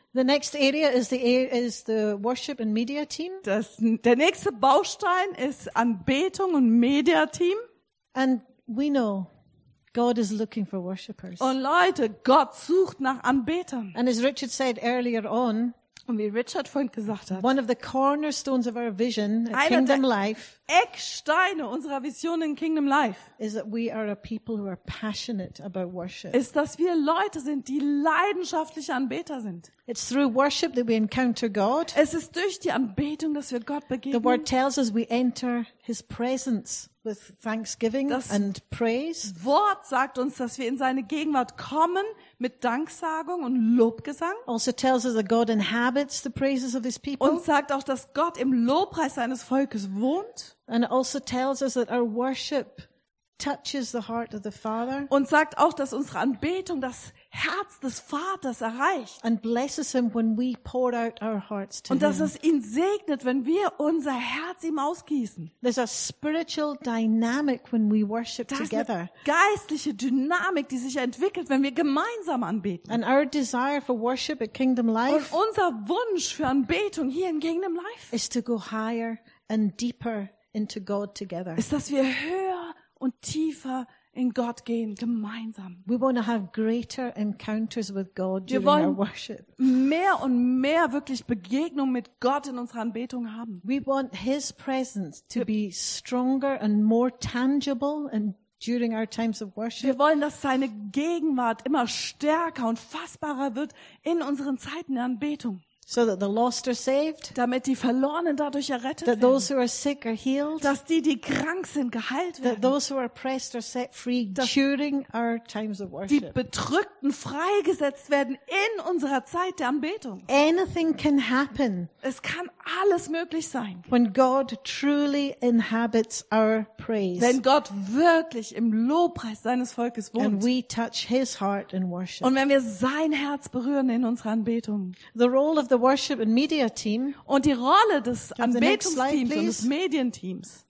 The next area is the a- is the worship and media team. Das, der nächste Baustein ist Anbetung und Mediateam. And we know God is looking for worshipers. Und Leute, Gott sucht nach Anbetern. And as Richard said earlier on, Und wie Richard vorhin gesagt hat, one of the cornerstones of our vision at Einer der- Kingdom Life Ecksteine unserer Vision in Kingdom Life is that we are a people who are passionate about worship. ist, dass wir Leute sind, die leidenschaftliche Anbeter sind. It's through worship that we encounter God. Es ist durch die Anbetung, dass wir Gott The begegnen. word tells us we enter His presence with thanksgiving Das- and praise. Wort sagt uns, dass wir in seine Gegenwart kommen mit Danksagung und Lobgesang. Also tells us that God inhabits the praises of His people. Und sagt auch, dass Gott im Lobpreis seines Volkes wohnt. And it also tells us that our worship touches the heart of the Father Und sagt auch, dass unsere Anbetung das Herz des Vaters erreicht. and blesses Him when we pour out our hearts to Und dass Him. es ihn segnet, wenn wir unser Herz ihm ausgießen. There's a spiritual dynamic when we worship Da ist together. eine geistliche Dynamik, die sich entwickelt, wenn wir gemeinsam anbeten. And our desire for worship at Kingdom Und Life unser Wunsch für Anbetung hier in Kingdom Life is to go higher and deeper into God together. ist, dass wir höher und tiefer in Gott gehen, gemeinsam. We want to have greater encounters with God Wir during our wollen worship. mehr und mehr wirklich Begegnung mit Gott in unserer Anbetung haben. We want His presence to be stronger and more tangible and during our times of worship. Wir wollen, dass seine Gegenwart immer stärker und fassbarer wird in unseren Zeiten der Anbetung, So that the lost are saved, damit die Verlorenen dadurch errettet that werden, those who are sick are healed, dass die, die krank sind, geheilt that werden, those who are oppressed are set free during our times of die worship. Bedrückten freigesetzt werden in unserer Zeit der Anbetung. Anything can happen Es kann alles möglich sein, when God truly inhabits our praise wenn Gott wirklich im Lobpreis seines Volkes and wohnt we touch His heart in worship. und wenn wir sein Herz berühren in unserer Anbetung. The role of the worship and media team Und die Rolle des Have the next slide, Anbetungsteams und des please. Medienteams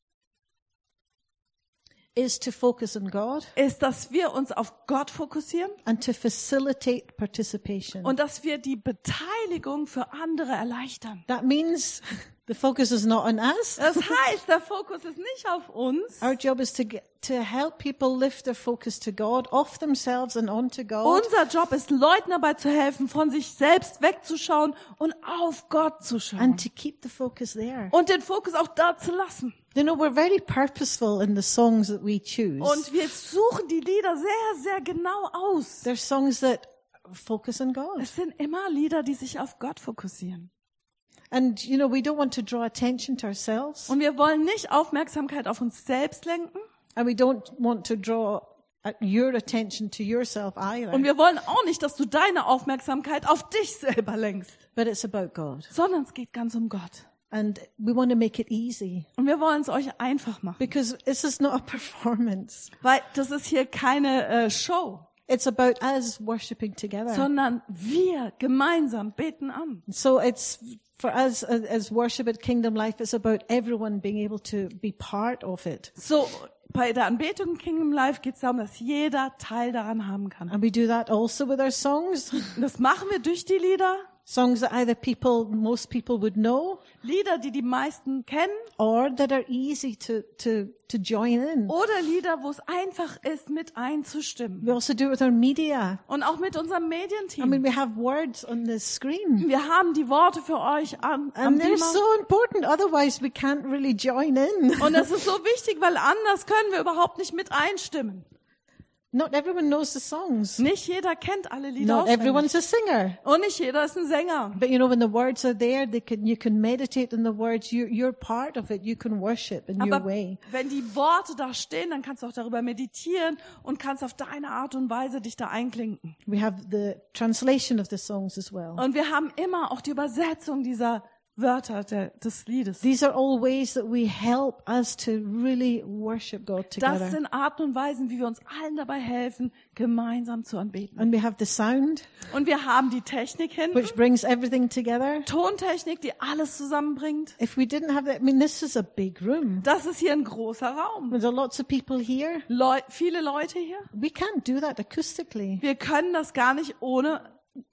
is to focus on God ist, dass wir uns auf Gott fokussieren and to facilitate participation. und dass wir die Beteiligung für andere erleichtern. That means the focus is not on us. Das heißt, der Fokus ist nicht auf uns. Our job is to get, to help people lift their focus to God, off themselves and onto God, Unser Job ist, Leuten dabei zu helfen, von sich selbst wegzuschauen und auf Gott zu schauen. and to keep the focus there. Und den Fokus auch da zu lassen. You know, we're very purposeful in the songs that we choose. Und wir suchen die Lieder sehr, sehr genau aus. They're songs that focus on God. Es sind immer Lieder, die sich auf Gott fokussieren. And, you know, we don't want to draw attention to ourselves. Und wir wollen nicht Aufmerksamkeit auf uns selbst lenken. And we don't want to draw uh, your attention to yourself either. Und wir wollen auch nicht, dass du deine Aufmerksamkeit auf dich selber lenkst. But it's about God. Sondern es geht ganz um Gott. And we want to make it easy. Und wir wollen es euch einfach machen. Because this is not a performance. Weil das ist hier keine äh, Show. It's about us worshiping together. Sondern wir gemeinsam beten an. So it's, for us as, as worship at Kingdom Life, it's about everyone being able to be part of it. So, bei der Anbetung in Kingdom Life geht es darum, dass jeder Teil daran haben kann. And we do that also with our songs. Und das machen wir durch die Lieder. Songs that either people, most people would know, Lieder, die die meisten kennen. or that are easy to, to, to join in. Oder Lieder, wo es einfach ist, mit einzustimmen. We also do it with our media. Und auch mit unserem I mean, Medienteam. we have words on the screen. Wir haben die Worte für euch am, am And they're Beamer. so important, otherwise we can't really join in. Und das ist so wichtig, weil anders können wir überhaupt nicht mit einstimmen. Not everyone knows the songs. Nicht jeder kennt alle Lieder Not auswendig. everyone's a singer. Und nicht jeder ist ein Sänger. But you know, when the words are there, they can, you can meditate on the words. You, you're part of it. You can worship in your Aber way. wenn die Worte da stehen, dann kannst du auch darüber meditieren und kannst auf deine Art und Weise dich da einklinken. We have the translation of the songs as well. Und wir haben immer auch die Übersetzung dieser Wörter der, des Liedes. These are all ways that we help us to really worship God Das together. sind Arten und Weisen, wie wir uns allen dabei helfen, gemeinsam zu anbeten. And we have the sound, Und wir haben die Technik hinten, which brings everything together. Tontechnik, die alles zusammenbringt. If we didn't have that, I mean, this is a big room. Das ist hier ein großer Raum. There are lots of people here. Leu viele Leute hier. We can't do that acoustically. Wir können das gar nicht ohne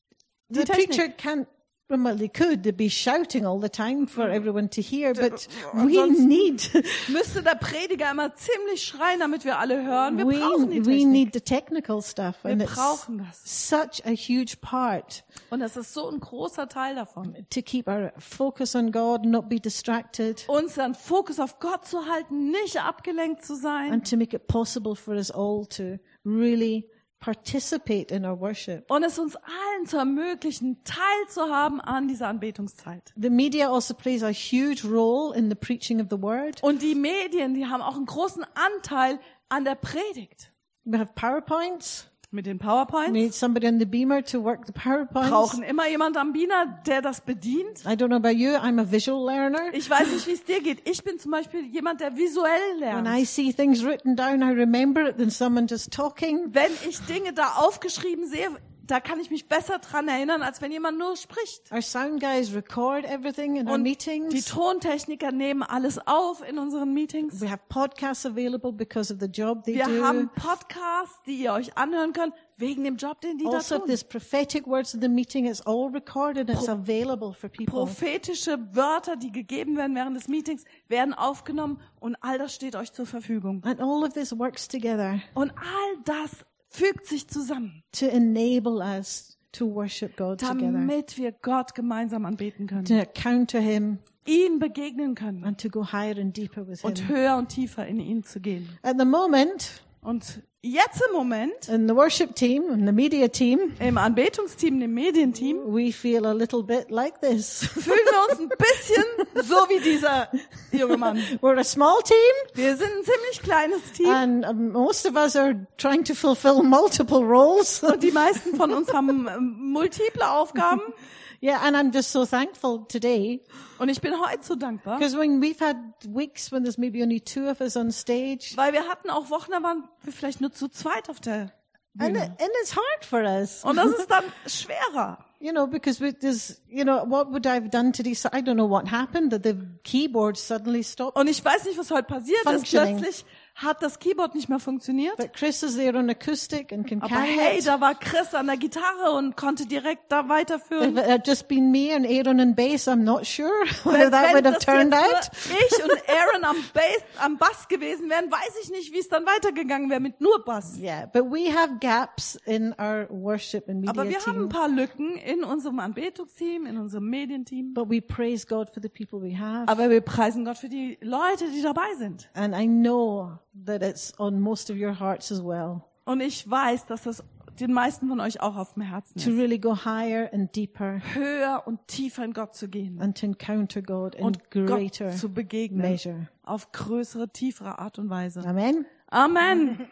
The Technik. preacher can't, well, they could, they'd be shouting all the time for everyone to hear, but we Ansonsten need, müsste der Prediger immer ziemlich schreien, damit wir alle hören. Wir brauchen die we, we Technik. need the technical stuff, Wir and it's brauchen das. such a huge part Und das ist so ein großer Teil davon. to keep our focus on God, not be distracted, Unseren Fokus auf Gott zu halten, nicht abgelenkt zu sein. and to make it possible for us all to really participate in our worship. Und es uns allen zu ermöglichen, teilzuhaben an dieser Anbetungszeit. The media also plays a huge role in the preaching of the word. Und die Medien, die haben auch einen großen Anteil an der Predigt. We have PowerPoints. Mit den We PowerPoints need somebody on the beamer to work the PowerPoints. brauchen immer jemand am Beamer, der das bedient. I don't know about you, I'm a visual learner. Ich weiß nicht, wie es dir geht. Ich bin zum Beispiel jemand, der visuell When I lernt. see things written down, I remember it than someone just talking. Wenn ich Dinge da aufgeschrieben sehe, da kann ich mich besser dran erinnern, als wenn jemand nur spricht. Our sound guys record everything in our Und die meetings. Tontechniker nehmen alles auf in unseren Meetings. We have podcasts available because of the job they Wir do. haben Podcasts, die ihr euch anhören könnt, wegen dem Job, den die da Also, if tun. there's prophetic words in the meeting, it's all recorded and it's available for people. Prophetische Wörter, die gegeben werden während des Meetings, werden aufgenommen und all das steht euch zur Verfügung. And all of this works together Und all das fügt sich zusammen, to enable us to worship God together, damit wir Gott gemeinsam anbeten können, to encounter Him ihm begegnen können and to go higher and deeper with und Him. höher und tiefer in ihn zu gehen. At the moment, Und jetzt im Moment, in the worship team and the media team, im Anbetungsteam, im Medienteam, we feel a little bit like this. fühlen wir uns ein bisschen so wie dieser junge Mann. We're a small team, Wir sind ein ziemlich kleines Team and um, most of us are trying to fulfill multiple roles. und die meisten von uns haben ähm, multiple Aufgaben. Yeah, and I'm just so thankful today, Und ich bin heute so dankbar, because when we've had weeks when there's maybe only two of us on stage, weil wir hatten auch Wochen, da waren wir vielleicht nur zu zweit auf der and, it, Bühne. and it's hard for us. Und das ist dann schwerer. You know, because we, there's, you know, what would I have done today? So I don't know what happened, that the keyboard suddenly stopped. Und ich weiß nicht, was heute passiert ist. Functioning. Plötzlich hat das Keyboard nicht mehr funktioniert. But Chris is there on acoustic and can Aber carry hey, it. da war Chris an der Gitarre und konnte direkt da weiterführen. If it had just been me and Aaron on bass, I'm not sure Wenn, whether that wenn would have das turned jetzt out. nur ich und Aaron am Bass, am Bass gewesen wären, weiß ich nicht, wie es dann weitergegangen wäre mit nur Bass. Yeah, but we have gaps in our worship and media Aber wir haben ein team. paar Lücken in unserem Anbetungsteam, in unserem Medienteam. But we praise God for the people we have. Aber wir preisen Gott für die Leute, die dabei sind. And I know that it's on most of your hearts as well. Und ich weiß, dass das den meisten von euch auch auf dem Herzen To ist. really go higher and deeper Höher und tiefer in Gott zu gehen and to encounter God in und greater Gott zu begegnen. measure. Auf größere, tiefere Art und Weise. Amen. Amen.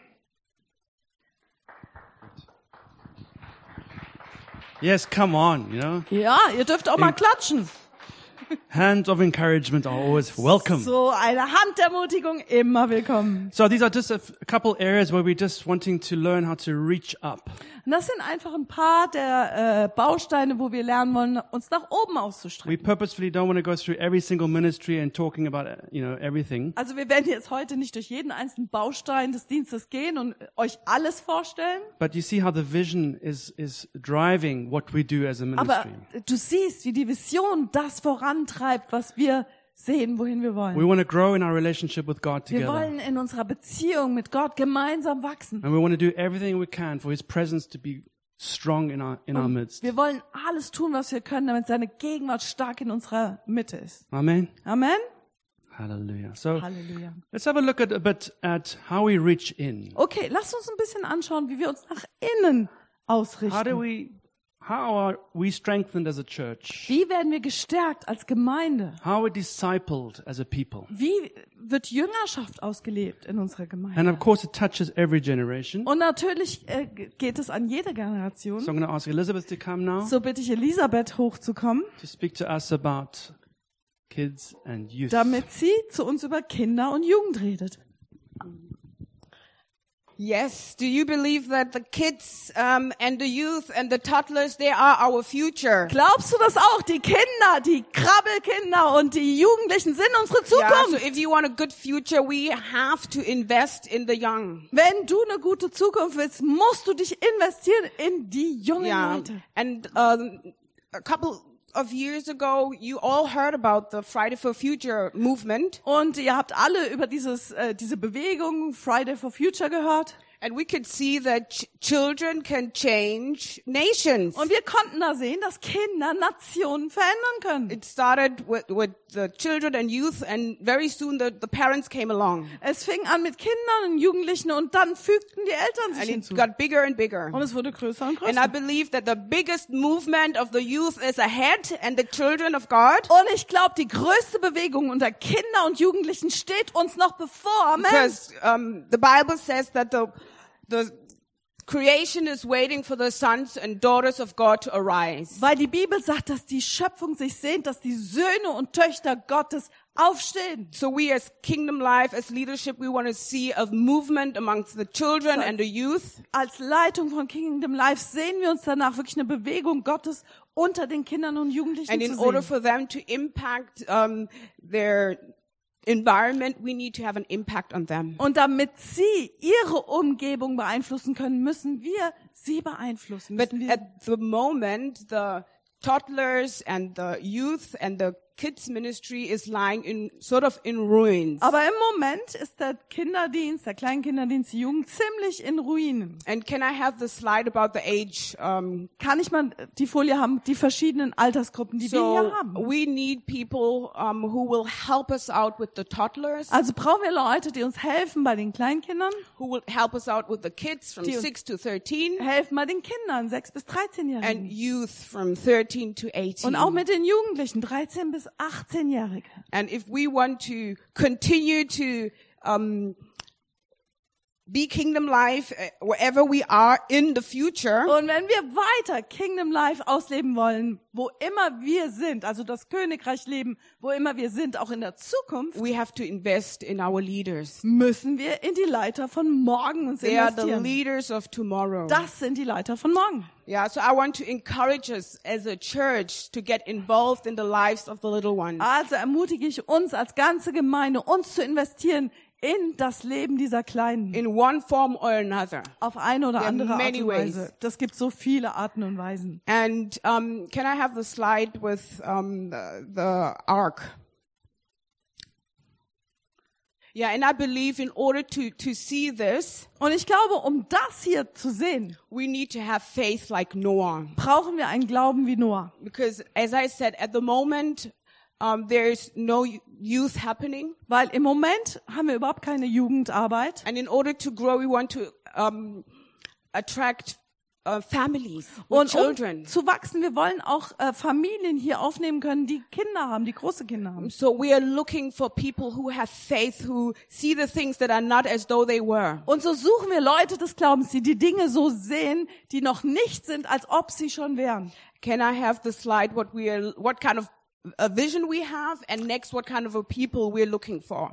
Yes, come on, you know. Ja, ihr dürft auch mal klatschen. Hands of encouragement are always welcome. So eine Handermutigung, immer willkommen. So these are just a, f- a couple areas where we're just wanting to learn how to reach up. Und das sind einfach ein paar der äh, Bausteine, wo wir lernen wollen, uns nach oben We auszustrecken. purposefully don't want to go through every single ministry and talking about, uh, you know, everything. Also wir werden jetzt heute nicht durch jeden einzelnen Baustein des Dienstes gehen und euch alles vorstellen. But you see how the vision is, is driving what we do as a Aber ministry. du siehst, wie die Vision das vorantreibt, was wir sehen, wohin wir We wollen. want to grow in our relationship with God Wir together. wollen in unserer Beziehung mit Gott gemeinsam wachsen. And we want to do everything we can for His presence to be strong in our, in our midst. Wir wollen alles tun, was wir können, damit seine Gegenwart stark in unserer Mitte ist. Amen. Amen. Hallelujah. So Halleluja. let's have a look at a bit at how we reach in. Okay, lasst uns ein bisschen anschauen, wie wir uns nach innen How do ausrichten. we, how are we strengthened as a church? Wie werden wir gestärkt als Gemeinde? How are we discipled as a people? Wie wird Jüngerschaft ausgelebt in unserer Gemeinde? And of course, it touches every generation. Und natürlich äh, geht es an jede Generation. So I'm going to ask Elizabeth to come now So bitte ich Elisabeth hochzukommen, to speak to us about kids and youth. damit sie zu uns über Kinder und Jugend redet. Yes. Do you believe that the kids um, and the youth and the toddlers, they are our future? Glaubst du das auch? Die Kinder, die Krabbelkinder und die Jugendlichen sind unsere Yeah, so Zukunft. if you want a good future, we have to invest in the young. Wenn du eine gute Zukunft willst, musst du dich investieren in die jungen Yeah. Leute. And um, a couple of years ago, you all heard about the Friday for Future movement. Und ihr habt alle über dieses, äh, diese Bewegung Friday for Future gehört. And we could see that ch- children can change nations. Und wir konnten da sehen, dass Kinder Nationen verändern können. It started with, with the children and youth, and very soon the, the parents came along. Es fing an mit Kindern und Jugendlichen und dann fügten die Eltern sich And it hinzu. got bigger and bigger. Und es wurde größer und And I größer. believe that the biggest movement of the youth is ahead, and the children of God. Und ich glaube, die größte Bewegung unter Kinder und Jugendlichen steht uns noch bevor. Amen. Because um, the Bible says that the the creation is waiting for the sons and daughters of God to arise. Weil die Bibel sagt, dass die Schöpfung sich sehnt, dass die Söhne und Töchter Gottes aufstehen. So we as Kingdom Life, as leadership, we want to see a movement amongst the children So- and the youth. Als Leitung von Kingdom Life sehen wir uns danach, wirklich eine Bewegung Gottes unter den Kindern und Jugendlichen And zu in order sehen. for them to impact um, their environment, we need to have an impact on them. Und damit sie ihre Umgebung beeinflussen können, müssen wir sie beeinflussen. But Müssen wir at the moment, the toddlers and the youth and the kids ministry is lying in sort of in ruins. Aber im Moment ist der Kinderdienst, der Kleinkinderdienst, die Jugend ziemlich in Ruinen. And can I have the slide about the age? Um, Kann ich mal die Folie haben, die verschiedenen Altersgruppen, die wir so hier haben? we need people um, who will help us out with the toddlers, Also brauchen wir Leute, die uns helfen bei den Kleinkindern, who will help us out with the kids from Die- six to thirteen, helfen bei den Kindern, sechs bis and dreizehnjährigen. youth from thirteen to eighteen. Und auch mit den Jugendlichen, dreizehn bis achtzehnjährige. And if we want to continue to um, be Kingdom Life uh, wherever we are in the future, Und wenn wir weiter Kingdom Life ausleben wollen, wo immer wir sind, also das Königreich leben, wo immer wir sind, auch in der Zukunft, we have to invest in our leaders. müssen wir in die Leiter von morgen uns They are the investieren. leaders of tomorrow. Das sind die Leiter von morgen. Yeah, so I want to encourage us as a church to get involved in the lives of the little ones. Also ermutige ich uns als ganze Gemeinde, uns zu investieren in das Leben dieser Kleinen. In one form or another. Auf eine oder There are andere Art many und Weise. ways. Das gibt so viele Arten und Weisen. And um, can I have the slide with um, the, the ark? Yeah, and I believe in order to, to see this, Und ich glaube, um das hier zu sehen, we need to have faith like Noah. brauchen wir einen Glauben wie Noah. Because as I said, at the moment, um, there's no youth happening. Weil im Moment haben wir überhaupt keine Jugendarbeit. And in order to grow, we want to um, attract uh, families with Und children. um zu wachsen, wir wollen auch äh, Familien hier aufnehmen können, die Kinder haben, die große Kinder haben. So we are looking for people who have faith, who see the things that are not as though they were. Und so suchen wir Leute des Glaubens, die die Dinge so sehen, die noch nicht sind, als ob sie schon wären. Can I have the slide what we are, what kind of a vision we have, and next what kind of a people we're looking for?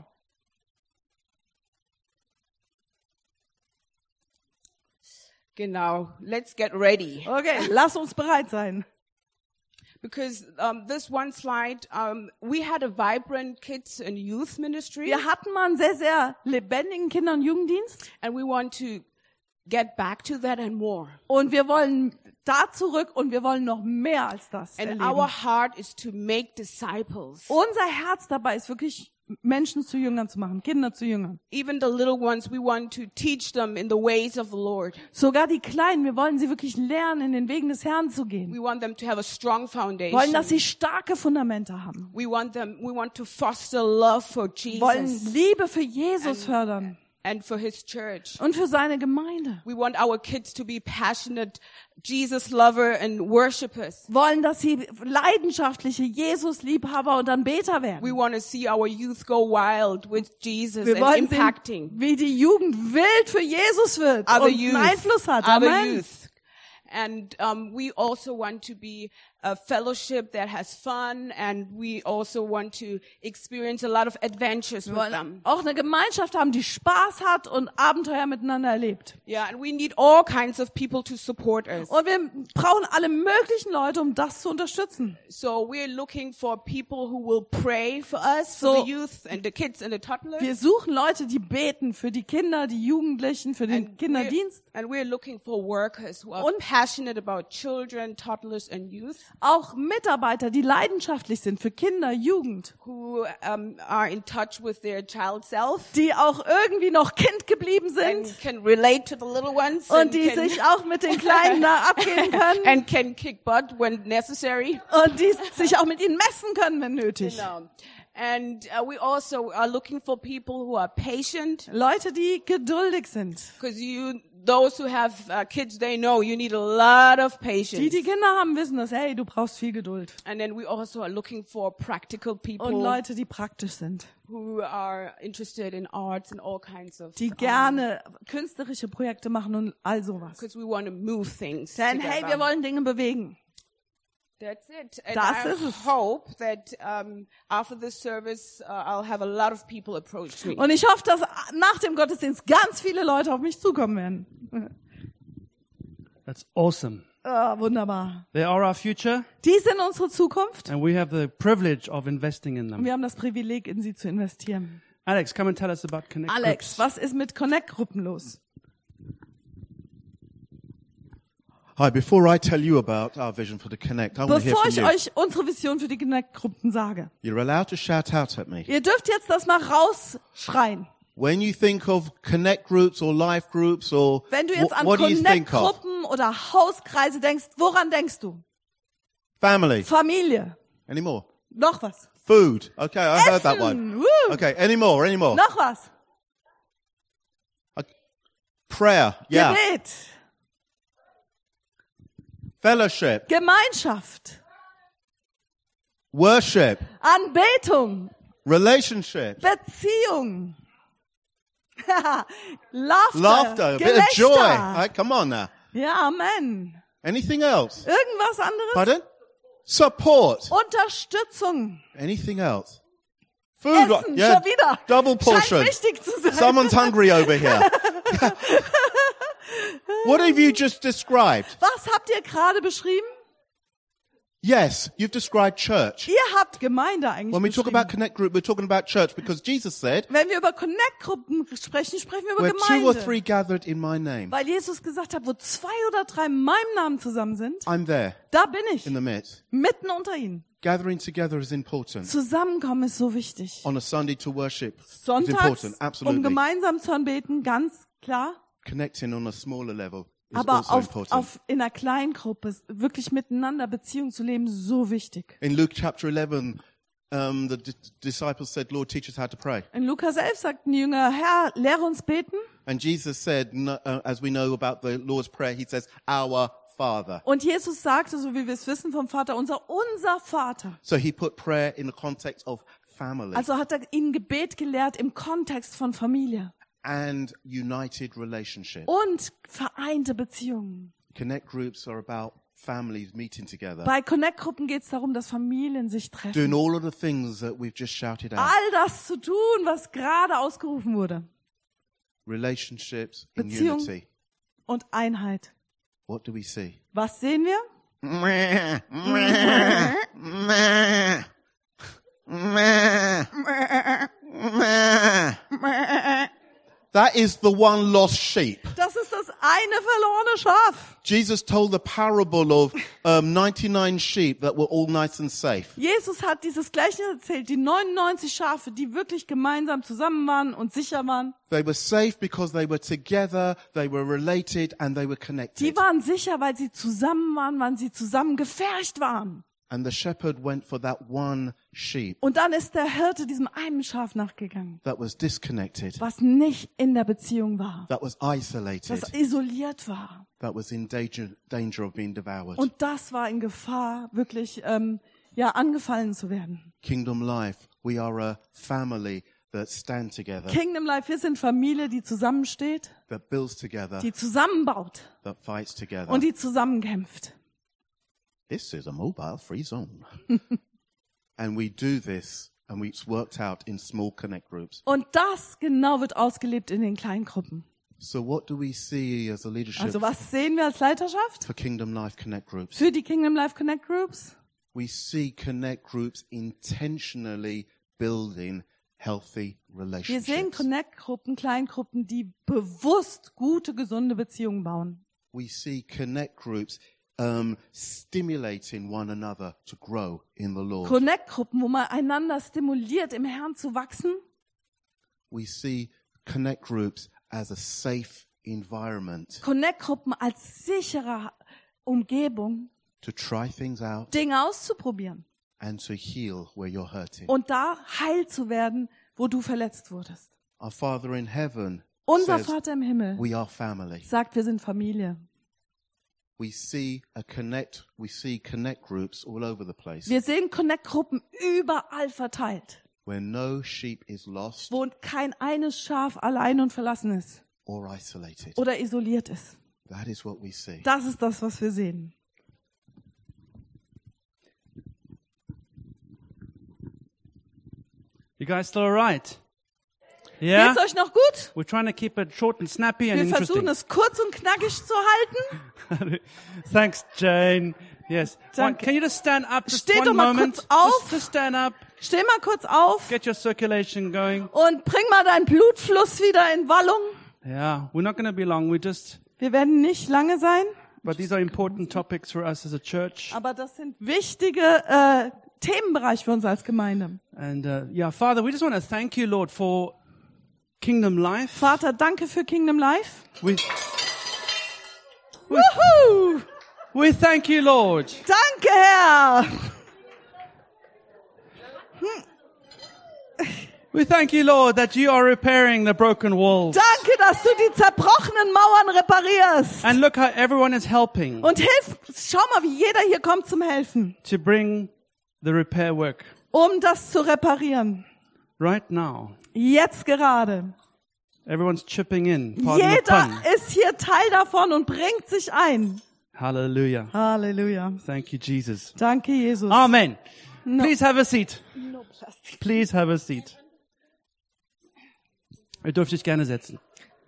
Genau. Let's get ready. Okay, lass uns bereit sein. Because um, this one slide, um, we had a vibrant kids and youth ministry, Wir hatten mal einen sehr, sehr lebendigen Kinder- und Jugenddienst and we want to get back to that and more. und wir wollen da zurück und wir wollen noch mehr als das And erleben. our heart is to make disciples. Unser Herz dabei ist wirklich, Menschen zu Jüngern zu machen, Kinder zu Jüngern. Even the little ones, we want to teach them in the ways of the Lord. Sogar die Kleinen, wir wollen sie wirklich lernen, in den Wegen des Herrn zu gehen. We want them to have a strong Wir foundation. wollen, dass sie starke Fundamente haben. We want them, we want to foster love for Wir wollen Jesus Liebe für Jesus fördern and for His church. und für seine Gemeinde. We want our kids to be passionate Jesus lover and worshipers. Wollen, dass sie leidenschaftliche Jesus-Liebhaber und Anbeter We werden. want to see our youth go wild with Jesus Wir and wollen sehen, impacting wie die Jugend wild für Jesus wird other und youth, einen Einfluss hat. other Amen. youth. And um, we also want to be a fellowship that has fun, and we also want to experience a lot of adventures Wir with wollen them. auch eine Gemeinschaft haben, die Spaß hat und Abenteuer miteinander erlebt. Yeah, and we need all kinds of people to support us. Und wir brauchen alle möglichen Leute, um das zu unterstützen. So we're looking for people who will pray for us, for So- the youth and the kids and the toddlers. Wir suchen Leute, die beten für die Kinder, die Jugendlichen, für den And Kinderdienst. we're, and we're looking for workers who are Und- passionate about children, toddlers, and youth, Auch Mitarbeiter, die leidenschaftlich sind für Kinder, Jugend. who um, are in touch with their child self Die auch irgendwie noch Kind geblieben and sind can relate to the little ones und and die can, sich auch mit den Kleinen da abgeben können and can kick butt when necessary. und die sich auch mit ihnen messen können, wenn nötig. No. And uh, we also are looking for people who are patient, Leute, die geduldig sind. because you, those who have uh, kids, they know you need a lot of patience. Die, die Kinder haben, wissen das. Hey, du brauchst viel Geduld. And then we also are looking for practical people Und Leute, die praktisch sind. who are interested in arts and all kinds of, Die gerne künstlerische Projekte machen und all sowas. because we want to move things Denn hey, wir together. wollen Dinge bewegen. That's it. And Das I ist es. hope that um, after this service, uh, I'll have a lot of people approach me. Und ich hoffe, dass nach dem Gottesdienst ganz viele Leute auf mich zukommen werden. That's awesome. Ah, wunderbar. They are our future, Die sind unsere Zukunft. and we have the privilege of investing in Und them. wir haben das Privileg, in sie zu investieren. Alex, come and tell us about Connect Alex, Groups. was ist mit Connect-Gruppen los? Hi, before I tell you about our vision for the Connect, I want to hear Bevor from ich you. euch unsere Vision für die Connect-Gruppen sage. You're allowed to shout out at me. Ihr dürft jetzt das mal rausschreien. When you think of Connect groups or life groups or Wenn du jetzt what, an what do you think of? Connect-Gruppen oder Hauskreise denkst, woran denkst du? Family. Familie. Any more? Noch was? Food. Okay, I heard that one. Essen. Woo. Okay, any more? Any more? Noch was? Prayer. Yeah. Gebet. Fellowship. Gemeinschaft. Worship. Anbetung. Relationship. Beziehung. Laughter. Laughter. A bit of Gelächter. joy. Right, come on now. Ja, Amen. Anything else? Irgendwas anderes? Pardon? Support. Unterstützung. Anything else? Food. Essen, Yeah. schon wieder. Double portion. Scheint wichtig zu sein. Someone's hungry over here. What have you just described? Was habt ihr gerade beschrieben? Yes, you've described church. Ihr habt Gemeinde eigentlich When we talk beschrieben. about Connect Group, we're talking about church because Jesus said, Wenn wir über Connect-Gruppen sprechen, sprechen wir über where two or Gemeinde. three gathered in my name, Weil Jesus gesagt hat, wo zwei oder drei in meinem Namen zusammen sind, I'm there da bin ich. in the midst. Mitten unter ihnen. Gathering together is important. Zusammenkommen ist so wichtig. On a Sunday to worship is Sonntags, important, um absolutely. gemeinsam zu anbeten, ganz klar. Connecting on a smaller level is Aber also auf, important. auf, in einer Kleingruppe wirklich miteinander Beziehung zu leben, so wichtig. In Luke chapter eleven, um, the d- disciples said, Lord, teach us how to pray. In Lukas elf sagten die Jünger, Herr, lehre uns beten. And Jesus said, no, uh, as we know about the Lord's Prayer, he says, our Father. Und Jesus sagte, so wie wir es wissen vom Vater, unser, unser Vater. So he put prayer in the context of family Also hat er ihnen Gebet gelehrt im Kontext von Familie and united relationship. und vereinte Beziehungen. Connect groups are about families meeting together, Bei Connect-Gruppen geht es darum, dass Familien sich doing treffen. all of the things that we've just shouted out. All das zu tun, was gerade ausgerufen wurde. Relationships in Beziehung. unity. Und Einheit. What do we see? Was sehen wir? That is the one lost sheep. Das ist das eine verlorene Schaf. Jesus told the parable of um, ninety-nine sheep that were all nice and safe. Jesus hat dieses Gleichnis erzählt, die neunundneunzig Schafe, die wirklich gemeinsam zusammen waren und sicher waren. They were safe because they were together, they were related, and they were connected. Die waren sicher, weil sie zusammen waren, weil sie zusammen gefercht waren. And the shepherd went for that one sheep Und dann ist der Hirte diesem einen Schaf nachgegangen, that was disconnected, was nicht in der Beziehung war, that was isolated, das isoliert war. that was in danger, danger of being devoured. Und das war in Gefahr, wirklich ähm, ja angefallen zu werden. Kingdom Life, we are a family that stand together, Kingdom Life, wir sind Familie, die zusammensteht, that builds together, die zusammenbaut that fights together. und die zusammenkämpft. this is a mobile free zone. And we do this, and we, it's worked out in small connect groups. Und das genau wird ausgelebt in den Kleingruppen. So what do we see as a leadership Also was sehen wir als Leiterschaft for Kingdom Life Connect groups? für die Kingdom Life Connect Groups? We see connect groups intentionally building healthy Wir sehen relationships. Connect-Gruppen, Kleingruppen, die bewusst gute, gesunde Beziehungen bauen. We see connect groups um, stimulating one another to grow in the Lord. Connect-Gruppen, wo man einander stimuliert, im Herrn zu wachsen. We see connect groups as a safe environment Connect-Gruppen als sichere Umgebung, to try things out Dinge auszuprobieren and to heal where you're hurting. und da heil zu werden, wo du verletzt wurdest. Our Father in heaven Unser says Vater im Himmel we are family. sagt, wir sind Familie. We see a connect, we see connect groups all over the place Wir sehen Connect-Gruppen überall verteilt, where no sheep is lost wo kein eines Schaf allein und verlassen ist or isolated. oder isoliert ist. That is what we see. Das ist das, was wir sehen. You guys still alright? Yeah? Geht's euch noch gut? We're trying to keep it short and snappy and Wir versuchen interesting. es kurz und knackig zu halten. Thanks, Jane. Yes. One, Danke. can you just stand up just Steht one doch mal moment? kurz auf. Just, just stand up. Steh mal kurz auf Get your circulation going. und bring mal deinen Blutfluss wieder in Wallung. Yeah. We're not going to be long. We just, Wir werden nicht lange sein, but these are important topics for us as a church. aber das sind wichtige äh, Themenbereiche für uns als Gemeinde. And uh, yeah, Father, we just want to thank you, Lord, for Kingdom Life. Vater, danke für Kingdom Life. We, Wuhu! we thank you, Lord. Danke, Herr. We thank you, Lord, that you are repairing the broken walls. Danke, dass du die zerbrochenen Mauern reparierst. And look how everyone is helping Und hilf, schau mal, wie jeder hier kommt zum Helfen, to bring the repair work um das zu reparieren. right now. Jetzt gerade. Everyone's chipping in. Pardon the Jeder pun. ist hier Teil davon und bringt sich ein. Hallelujah. Halleluja. Thank you, Jesus. Danke, Jesus. Amen. Please have a seat. Please have a seat. Ihr dürft euch gerne setzen.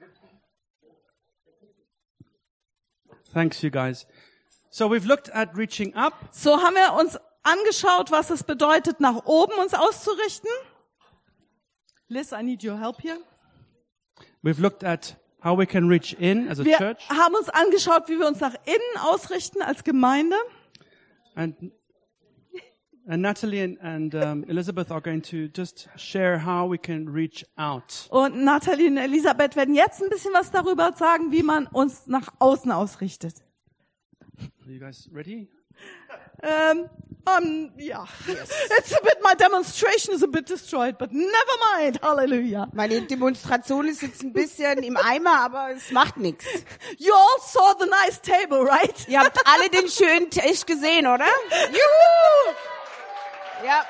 Thanks, you guys. So we've looked at reaching up. So haben wir uns angeschaut, was es bedeutet, nach oben uns auszurichten. Liz, I need your help here. We've looked at how we can reach in as a Wir church. haben uns angeschaut, wie wir uns nach innen ausrichten als Gemeinde. And, and Natalie and, and um, Elizabeth are going to just share how we can reach out. Und Nathalie und Elisabeth werden jetzt ein bisschen was darüber sagen, wie man uns nach außen ausrichtet. Are you guys ready? Ähm, um, ja. It's a bit, my demonstration is a bit destroyed, but never mind. Hallelujah. Meine Demonstration ist jetzt ein bisschen im Eimer, aber es macht nichts. You all saw the nice table, right? Ihr habt alle den schönen Tisch gesehen, oder? Juhu! Ja.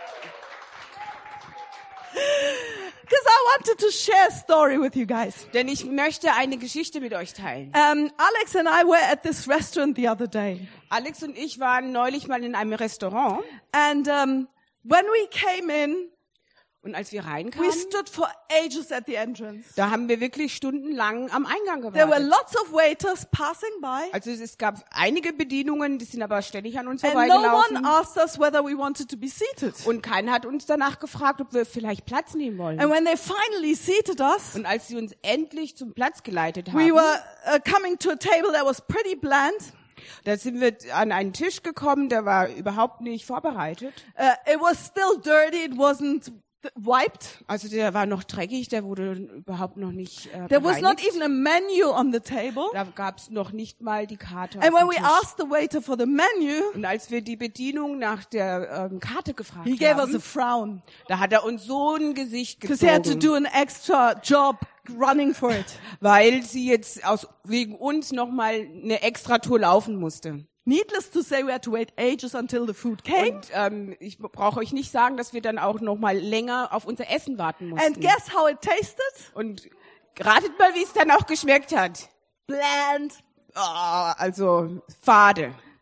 Because I wanted to share a story with you guys. Denn ich möchte eine Geschichte mit euch teilen. Um, Alex and I were at this restaurant the other day. Alex und ich waren neulich mal in einem Restaurant And um, when we came in, und als wir we reinkamen, stood for ages at the entrance. da haben wir wirklich stundenlang am Eingang There were gewartet. lots of waiters passing by. Also es gab einige Bedienungen, die sind aber ständig an uns And no one vorbeigelaufen. asked us whether we wanted to be seated. Und keiner hat uns danach gefragt, ob wir vielleicht Platz nehmen wollen. And when they finally seated us, Und als sie uns endlich zum Platz geleitet haben, we were uh, coming to a table that was pretty bland. da sind wir an einen Tisch gekommen, der war überhaupt nicht vorbereitet. Uh, it was still dirty. It wasn't th- wiped. Also der war noch dreckig, der wurde überhaupt noch nicht äh, There was not bereinigt. even a menu on the table. Da gab's noch nicht mal die Karte And auf when dem we Tisch. asked the waiter for the menu, Und als wir die Bedienung nach der ähm, Karte gefragt he gave us haben, a frown da hat er uns so ein Gesicht because he had to gezogen, do an extra job running for it. weil sie jetzt aus wegen uns nochmal eine Extratour laufen musste. Needless to say, we had to wait ages until the food came. Und ähm, ich brauche euch nicht sagen, dass wir dann auch nochmal länger auf unser Essen warten mussten. And guess how it tasted? Und ratet mal, wie es dann auch geschmeckt hat. Bland. Oh, also fade.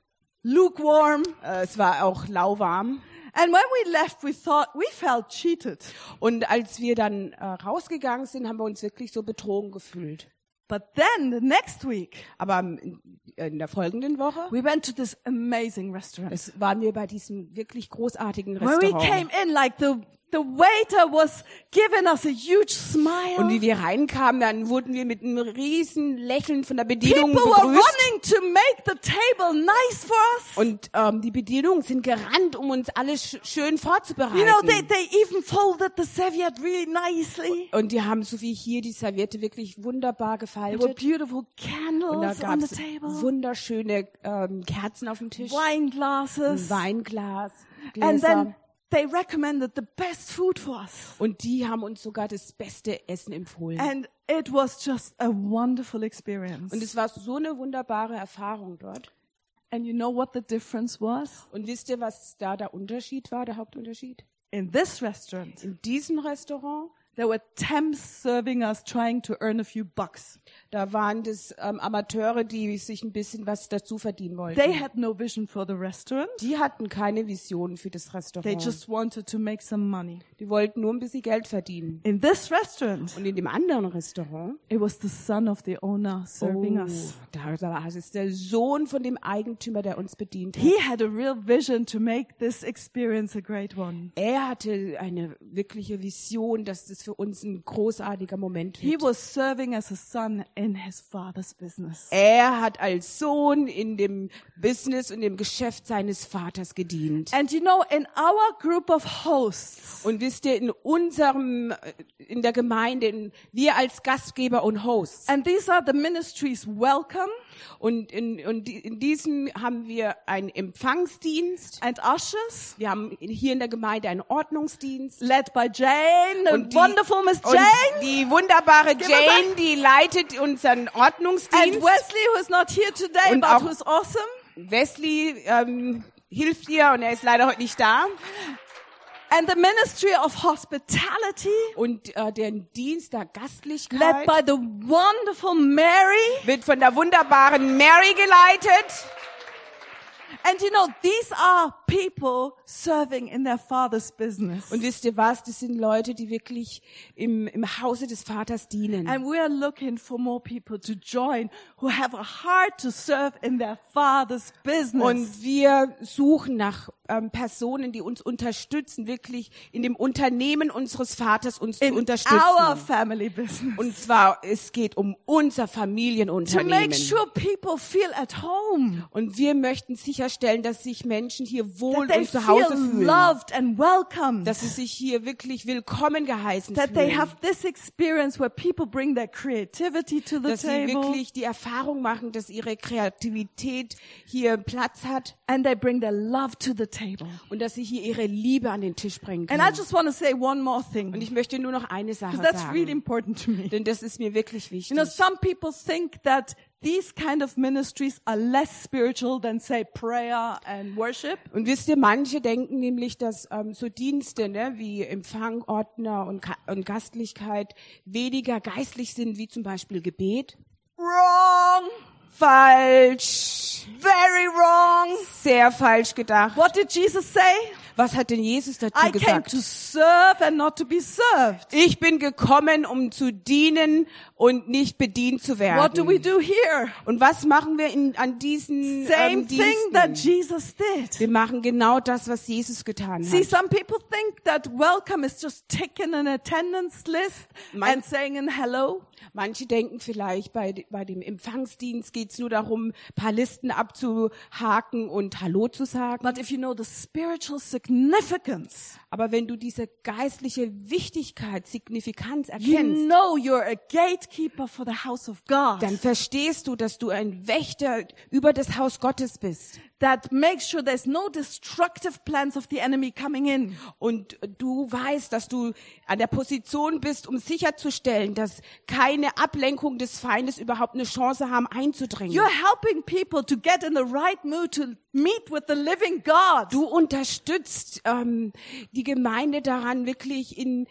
lukewarm. Äh, es war auch lauwarm. And when we left, we thought we felt cheated. Und als wir dann äh, rausgegangen sind, haben wir uns wirklich so betrogen gefühlt. But then the next week, Aber in, in der folgenden Woche we went to this amazing restaurant. es waren wir bei diesem wirklich großartigen When we Restaurant. came in, like the the waiter was giving us a huge smile. Und wie wir reinkamen, dann wurden wir mit einem riesen Lächeln von der Bedienung People were begrüßt. running to make the table nice for us. Und ähm, die Bedienungen sind gerannt, um uns alles sch schön vorzubereiten. You know, they they even folded the serviette really nicely. Und die haben so wie hier die Serviette wirklich wunderbar There were gefaltet. beautiful Und da candles gab on the es table, wunderschöne ähm, Kerzen auf dem Tisch, wine ein glasses, Weinglas, and Gläser. then they recommended the best food for us. Und die haben uns sogar das beste Essen empfohlen. And it was just a wonderful experience. Und es war so eine wunderbare Erfahrung dort. And you know what the difference was? Und wisst ihr, was da der Unterschied war, der Hauptunterschied? In this restaurant, In diesem Restaurant, there were temps serving us trying to earn a few bucks. da waren das ähm, Amateure, die sich ein bisschen was dazu verdienen wollten. They had no vision for the restaurant. Die hatten keine Vision für das They Restaurant. just wanted to make some money. Die wollten nur ein bisschen Geld verdienen. In this restaurant, Und in dem anderen Restaurant, it was the son of the owner serving oh, us. da war es der Sohn von dem Eigentümer, der uns bedient hat. He had a real vision to make this experience a great one. Er hatte eine wirkliche Vision, dass das für uns ein großartiger Moment He wird. was serving as a son in his father's business. Er hat als Sohn in dem Business und dem Geschäft seines Vaters gedient. And you know, in our group of hosts, Und wisst ihr, in unserem, in der Gemeinde, in, wir als Gastgeber und Hosts, and these are the ministries Welcome und in, und die- in diesem haben wir einen Empfangsdienst. and Ushers, Wir haben hier in der Gemeinde einen Ordnungsdienst. led by Jane, the Und die- wonderful Miss Und Jane, die wunderbare Give us Jane, die leitet unseren and Ordnungsdienst. Wesley, who is not here today, Und but auch- who's awesome. Wesley ähm, hilft ihr und er ist leider heute nicht da. And the ministry of hospitality, Und äh, der Dienst der led Gastlichkeit by the wonderful Mary. wird von der wunderbaren Mary geleitet. And you know, these are people serving in their father's business. Und wisst ihr was? Das sind Leute, die wirklich im, im Hause des Vaters dienen. And we are looking for more people to join who have a heart to serve in their father's business. Und wir suchen nach ähm, Personen, die uns unterstützen, wirklich in dem Unternehmen unseres Vaters uns zu in our unterstützen. family business. Und zwar, es geht um unser To Familienunternehmen. make sure people feel at home. Und wir möchten sicherstellen, dass sich Menschen hier wohl That they und zu Hause feel fühlen. loved and welcomed. Dass sie sich hier wirklich willkommen geheißen That they fühlen. have this experience where people bring their creativity to the Dass sie table. wirklich die Erfahrung machen, dass ihre Kreativität hier Platz hat And they bring their love to the table. und dass sie hier ihre Liebe an den Tisch bringen And I können. just want to say one more Und thing. ich möchte nur noch eine Sache Because that's really sagen, important to me. denn das ist mir wirklich You wichtig. know, some people think that these kind of ministries are less spiritual than, say, prayer and worship. Und wisst ihr, manche denken nämlich, dass ähm, so Dienste ne, wie Empfang, Ordner und, Ka- und Gastlichkeit weniger geistlich sind, wie zum Beispiel Gebet. Wrong. Falsch. Very wrong. Sehr falsch gedacht. What did Jesus say? Was hat denn Jesus dazu I came gesagt? to serve and not to be served. Ich bin gekommen, um zu dienen und nicht bedient zu werden. What do we do here? Und was machen wir in, an diesen Same ähm, thing that Diensten? Jesus did. Wir machen genau das, was Jesus getan See, hat. some people think that welcome is just ticking an attendance list Mein- and saying an hello. Manche denken vielleicht, bei, de- bei dem Empfangsdienst geht es nur darum, ein paar Listen abzuhaken und Hallo zu sagen. But if you know the spiritual significance, Aber wenn du diese geistliche Wichtigkeit, Signifikanz you erkennst, know you're a gatekeeper for the house of God. dann verstehst du, dass du ein Wächter über das Haus Gottes bist. That makes sure there's no destructive plans of the enemy coming in. Und du weißt, dass du an der Position bist, um sicherzustellen, dass keine Ablenkung des Feindes überhaupt eine Chance haben, einzudringen. You're helping people to get in the right mood to meet with the living God. Du unterstützt ähm, die Gemeinde daran, wirklich in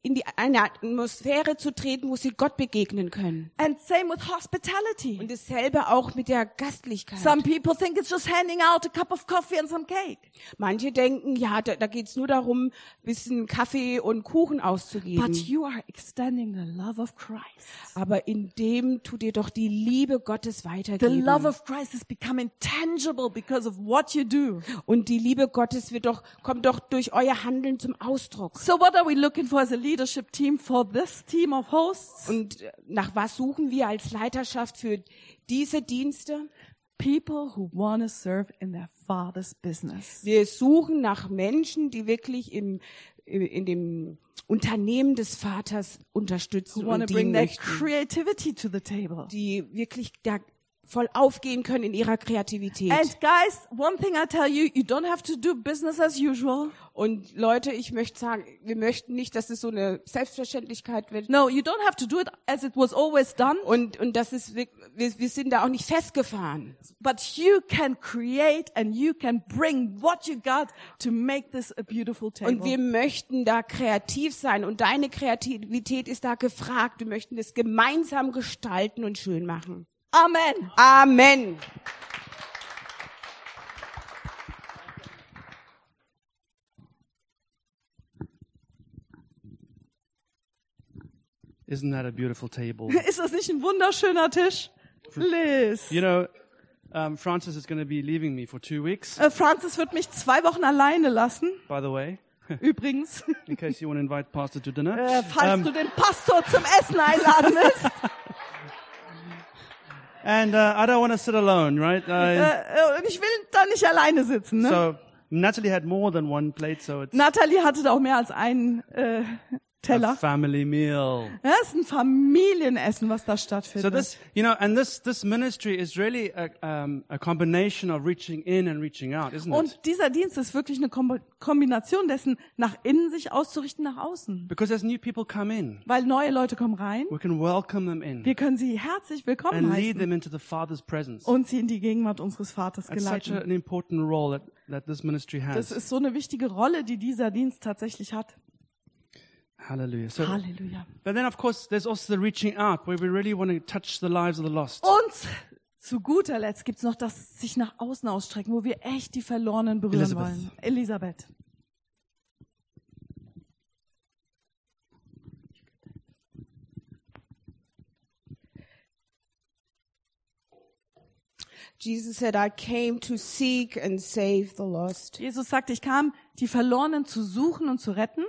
in die, eine Atmosphäre zu treten, wo sie Gott begegnen können. And same with hospitality. Und dasselbe auch mit der Gastlichkeit. Some people think it's just handing out a cup of coffee and some cake. Manche denken, ja, da, da geht's nur darum, bisschen Kaffee und Kuchen auszugeben. But you are extending the love of Christ. Aber in dem tut ihr doch die Liebe Gottes The weitergeben. love of Christ is becoming tangible because of what you do. Und die Liebe Gottes wird doch, kommt doch durch euer Handeln zum Ausdruck. So what are we looking for as a leadership team for this team of hosts? Und nach was suchen wir als Leiterschaft für diese Dienste? People who want to serve in their Father's business. Wir suchen nach Menschen, die wirklich im, in dem Unternehmen des Vaters unterstützen Who want und to bring dienen their möchten. creativity to the table. Die wirklich da voll aufgehen können in ihrer Kreativität. And guys, one thing I tell you, you don't have to do business as usual. Und Leute, ich möchte sagen, wir möchten nicht, dass es so eine Selbstverständlichkeit wird. No, you don't have to do it as it was always done. Und, und das ist, wir, wir sind da auch nicht festgefahren. But you can create and you can bring what you got to make this a beautiful Und wir table. möchten da kreativ sein. Und deine Kreativität ist da gefragt. Wir möchten es gemeinsam gestalten und schön machen. Amen. Amen. Isn't that a beautiful table? Ist das nicht ein wunderschöner Tisch? Liz. You know, um, Francis is going to be leaving me for two weeks, Äh, Francis wird mich zwei Wochen alleine lassen. by the way, Übrigens, in case you want to invite Pastor to dinner. äh, falls Um, du den Pastor zum Essen einladen willst. and uh, I don't want to sit alone, right? Äh, Uh, äh, und ich will da nicht alleine sitzen. Ne? so Natalie had more than one plate, so it's Natalie hatte da auch mehr als einen äh, a Teller. family meal. Ja, es ist ein Familienessen, was da stattfindet. So this, you know, and this this ministry is really a, um, a combination of reaching in and reaching out, isn't it? Und dieser Dienst ist wirklich eine Kom- Kombination dessen, nach innen sich auszurichten, nach außen. Because as new people come in, Weil neue Leute kommen rein, we can welcome them in wir können sie herzlich willkommen and lead heißen them into the Father's presence. und sie in die Gegenwart unseres Vaters It's such a, geleiten. an important role that, that this ministry Das has. ist so eine wichtige Rolle, die dieser Dienst tatsächlich hat. Hallelujah. So, Halleluja. but then of course there's also the reaching out, where we really want to touch the lives of the lost. Und zu guter Letzt gibt's noch das sich nach außen ausstrecken, wo wir echt die Verlorenen berühren Elisabeth. wollen. Elisabeth. Jesus said, I came to seek and save the lost. Jesus sagte, ich kam, die Verlorenen zu suchen und zu retten.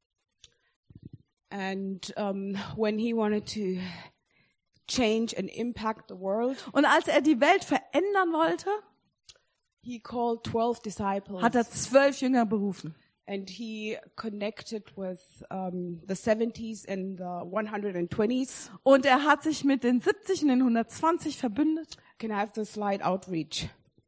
And um, when he wanted to change and impact the world, Und als er die Welt verändern wollte, he called twelve disciples. hat er zwölf Jünger berufen. And he connected with um, the seventies and the one hundred twenties. Und er hat sich mit den siebzig und den hundertzwanzig verbündet. Can I have the slide outreach?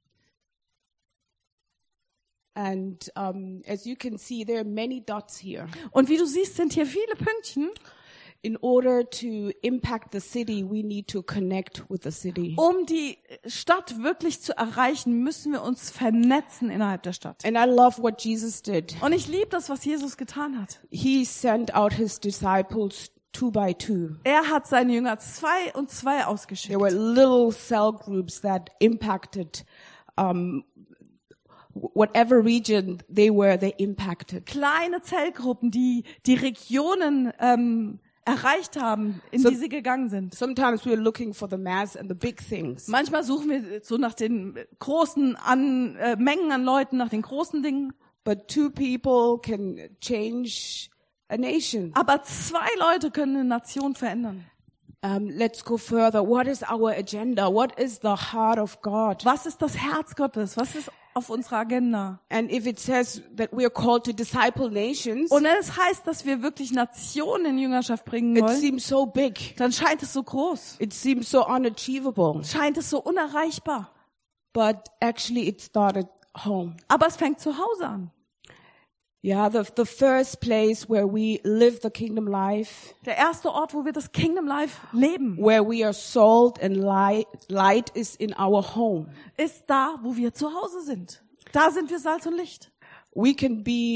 And um, as you can see, there are many dots here. Und wie du siehst, sind hier viele Pünktchen. In order to impact the city, we need to connect with the city. Um die Stadt wirklich zu erreichen, müssen wir uns vernetzen innerhalb der Stadt. And I love what Jesus did. Und ich liebe das, was Jesus getan hat. He sent out his disciples two by two. Er hat seine Jünger zwei und zwei There ausgeschickt. were little cell groups that impacted um, whatever region they were, they impacted. Kleine Zellgruppen, die die Regionen ähm, erreicht haben, in So- die sie gegangen sind. Sometimes we're looking for the mass and the big things. Manchmal suchen wir so nach den großen an, äh, Mengen an Leuten, nach den großen Dingen. But two people can change a nation. Aber zwei Leute können eine Nation verändern. Um, let's go further. What is our agenda? What is the heart of God? Was ist das Herz Gottes? Was ist auf unserer Agenda? And if it says that we are called to disciple nations, Und wenn es heißt, dass wir wirklich Nationen in Jüngerschaft bringen it wollen, seems so big. dann scheint es so groß. It seems so unachievable. Scheint es so unerreichbar. But actually it started home. Aber es fängt zu Hause an. Yeah, the, the first place where we live the kingdom life, Der erste Ort, wo wir das Kingdom Life leben, where we are salt and light, light is in our home. ist da, wo wir zu Hause sind. Da sind wir Salz und Licht. We can be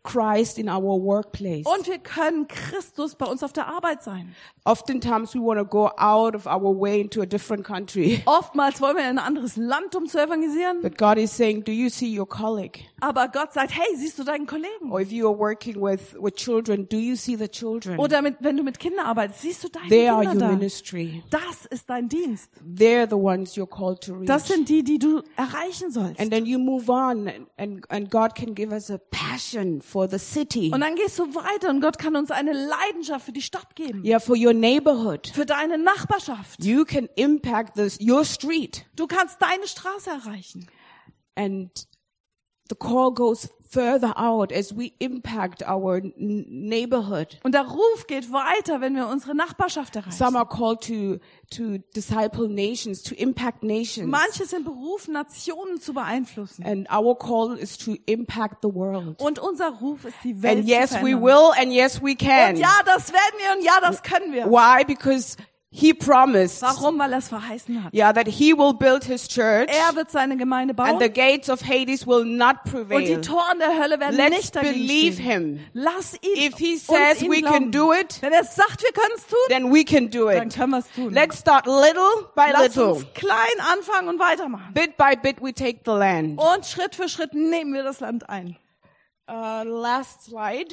Christ in our workplace. Und wir können Christus bei uns auf der Arbeit sein. Oftentimes we want to go out of our way into a different country. Oftmals wollen wir in ein anderes Land, um zu evangelisieren. But God is saying, do you see your colleague? Aber Gott sagt, hey, siehst du deinen Kollegen? Or if you are working with, with children, do you see the children? Oder mit, wenn du mit Kindern arbeitest, siehst du deine They are Kinder your da? ministry. Das ist dein Dienst. They're the ones you're called to reach. Das sind die, die du erreichen sollst. And then you move on, and, and, and God can give us a passion for the city. Und dann gehst du weiter und Gott kann uns eine Leidenschaft für die Stadt geben. Yeah, for your neighborhood. Für deine Nachbarschaft. You can impact this, your street. Du kannst deine Straße erreichen. And the call goes further out as we impact our n- neighborhood. Und der Ruf geht weiter, wenn wir unsere Nachbarschaft Some erreichen. are called to, to disciple nations, to impact nations. Manche sind berufen, Nationen zu beeinflussen. And our call is to impact the world. Und unser Ruf ist, die Welt And yes, zu we verändern. will, and yes, we can. Und ja, das werden wir und ja, das können wir. Why? Because He promised, Warum? Weil er es verheißen hat. yeah, that He will build His church, Er wird seine Gemeinde and the bauen gates of Hades will not und die prevail. Toren der Hölle werden Let's nicht dagegen believe stehen. Him. Lass ihn If He uns says ihn we glauben. can do it, Wenn er sagt, wir können es tun, then we can do dann it. können wir es tun. Let's start little by Lass little. uns klein anfangen und weitermachen. Bit by bit, we take the land. Und Schritt für Schritt nehmen wir das Land ein. Uh, last slide.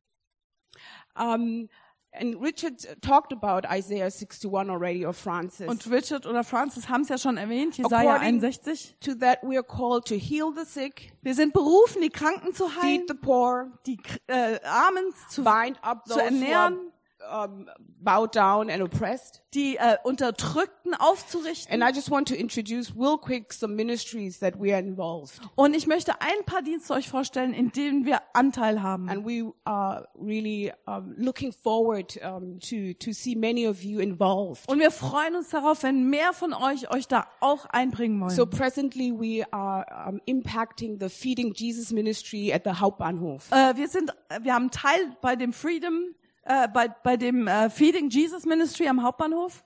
Um, and Richard talked about Isaiah sixty-one already, or Francis. Und Richard oder Francis haben es ja schon erwähnt, Jesaja According einundsechzig. to that, we are called to heal the sick, Wir sind berufen, die Kranken zu heilen, feed the poor, die äh, Armen zu, bind up zu those who are ernähren, um, bowed down and oppressed. die äh, Unterdrückten aufzurichten. And I just want to introduce real quick some ministries that we are involved. Und ich möchte ein paar Dienste euch vorstellen, in denen wir Anteil haben. And we are really um, looking forward um, to, to see many of you involved. Und wir freuen uns darauf, wenn mehr von euch euch da auch einbringen wollen. So presently we are um, impacting the Feeding Jesus ministry at the Hauptbahnhof. Äh, wir sind, wir haben Teil bei dem Freedom, äh, bei bei dem äh, Feeding Jesus Ministry am Hauptbahnhof.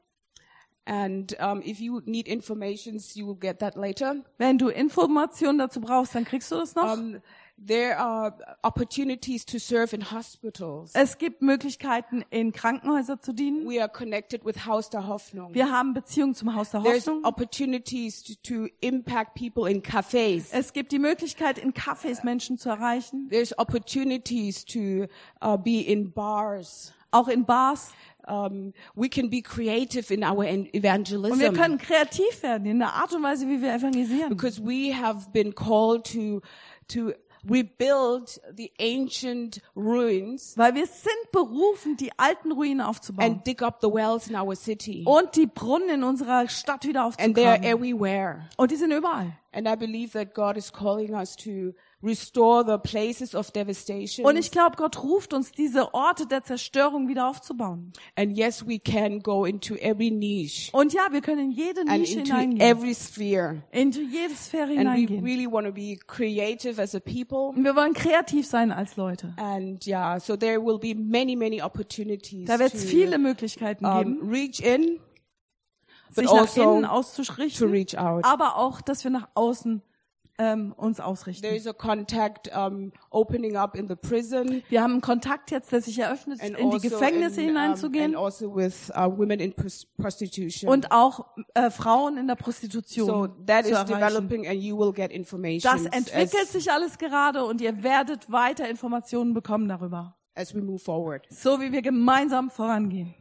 And um, if you need informations, you will get that later. Wenn du Informationen dazu brauchst, dann kriegst du das noch. Um, there are opportunities to serve in hospitals. Es gibt Möglichkeiten, in Krankenhäuser zu dienen. We are connected with Haus der Hoffnung. Wir haben Beziehungen zum Haus der There's Hoffnung. opportunities to, to impact people in cafes. Es gibt die Möglichkeit, in Cafés Menschen zu erreichen, There's opportunities to uh, be in bars. auch in Bars. Um, we can be creative in our en- Und wir evangelism können kreativ werden in der Art und Weise, wie wir evangelisieren. because we have been called to to rebuild the ancient ruins Weil wir sind berufen, die alten Ruinen aufzubauen and dig up the wells in our city. und die Brunnen in unserer Stadt wieder And they are aufzugraben. everywhere. Und die sind überall. And I believe that God is calling us to restore the places of devastation. Und ich glaube, Gott ruft uns, diese Orte der Zerstörung wieder aufzubauen. And yes, we can go into every niche Und ja, wir können in jede and Nische into hineingehen, every sphere. in jede Sphäre And we hineingehen. really want to be creative as a people. Und wir wollen kreativ sein als Leute. And yeah, so there will be many, many opportunities Da wird es to viele Möglichkeiten um, geben, reach in, but sich nach also innen to auszurichten, reach out. aber auch, dass wir nach außen ähm, uns There ausrichten. is a contact um, opening up in the prison. Wir haben einen Kontakt jetzt, der sich eröffnet, And in die also Gefängnisse in, um, hineinzugehen and also with uh, women in pros- prostitution. und auch äh, Frauen in der So Prostitution that zu is erreichen. developing, and you will get information Das entwickelt as, sich alles gerade und ihr werdet weiter Informationen bekommen darüber, as we move forward. so wie wir gemeinsam vorangehen.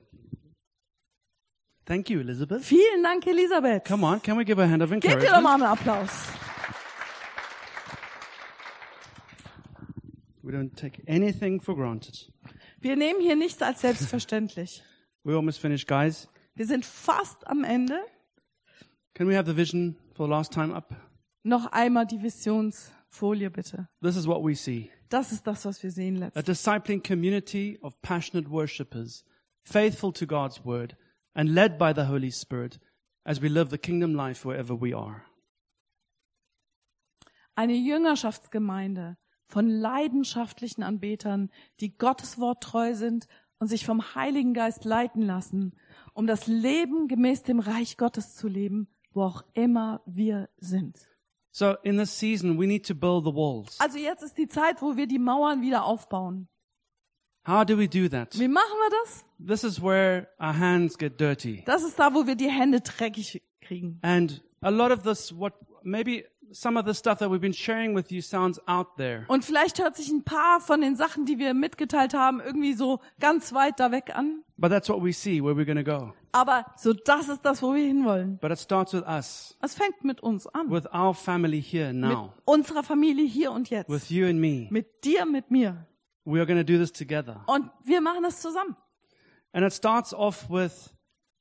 Thank you, Elizabeth. Vielen Dank, Elisabeth. Come on, can we give her a hand of Gebt ihr doch encouragement? mal einen Applaus. We don't take anything for granted. Wir nehmen hier nichts als selbstverständlich. We're almost finished, guys. Wir sind fast am Ende. Can we have the vision for the last time up? Noch einmal die Visionsfolie, bitte. This is what we see. Das ist das, was wir sehen A letztens. discipling community of passionate worshippers, faithful to God's word, and led by the Holy Spirit as we live the kingdom life wherever we are. Eine Jüngerschaftsgemeinde von leidenschaftlichen Anbetern, die Gottes Wort treu sind und sich vom Heiligen Geist leiten lassen, um das Leben gemäß dem Reich Gottes zu leben, wo auch immer wir sind. So in this season, we need to build the walls. Also jetzt ist die Zeit, wo wir die Mauern wieder aufbauen. How do we do that? Wie machen wir das? This is where our hands get dirty. Das ist da, wo wir die Hände dreckig kriegen. And a lot of this, what maybe some of the stuff that we've been sharing with you sounds out there. Und vielleicht hört sich ein paar von den Sachen, die wir mitgeteilt haben, irgendwie so ganz weit da weg an. But that's what we see, where we're going to go. Aber so das ist das, wo wir hinwollen. But it starts with us, Es fängt mit uns an. with our family here Mit now, unserer Familie hier und jetzt. with you and me. Mit dir, mit mir. We are going to do this together. Und wir machen das zusammen. And it starts off with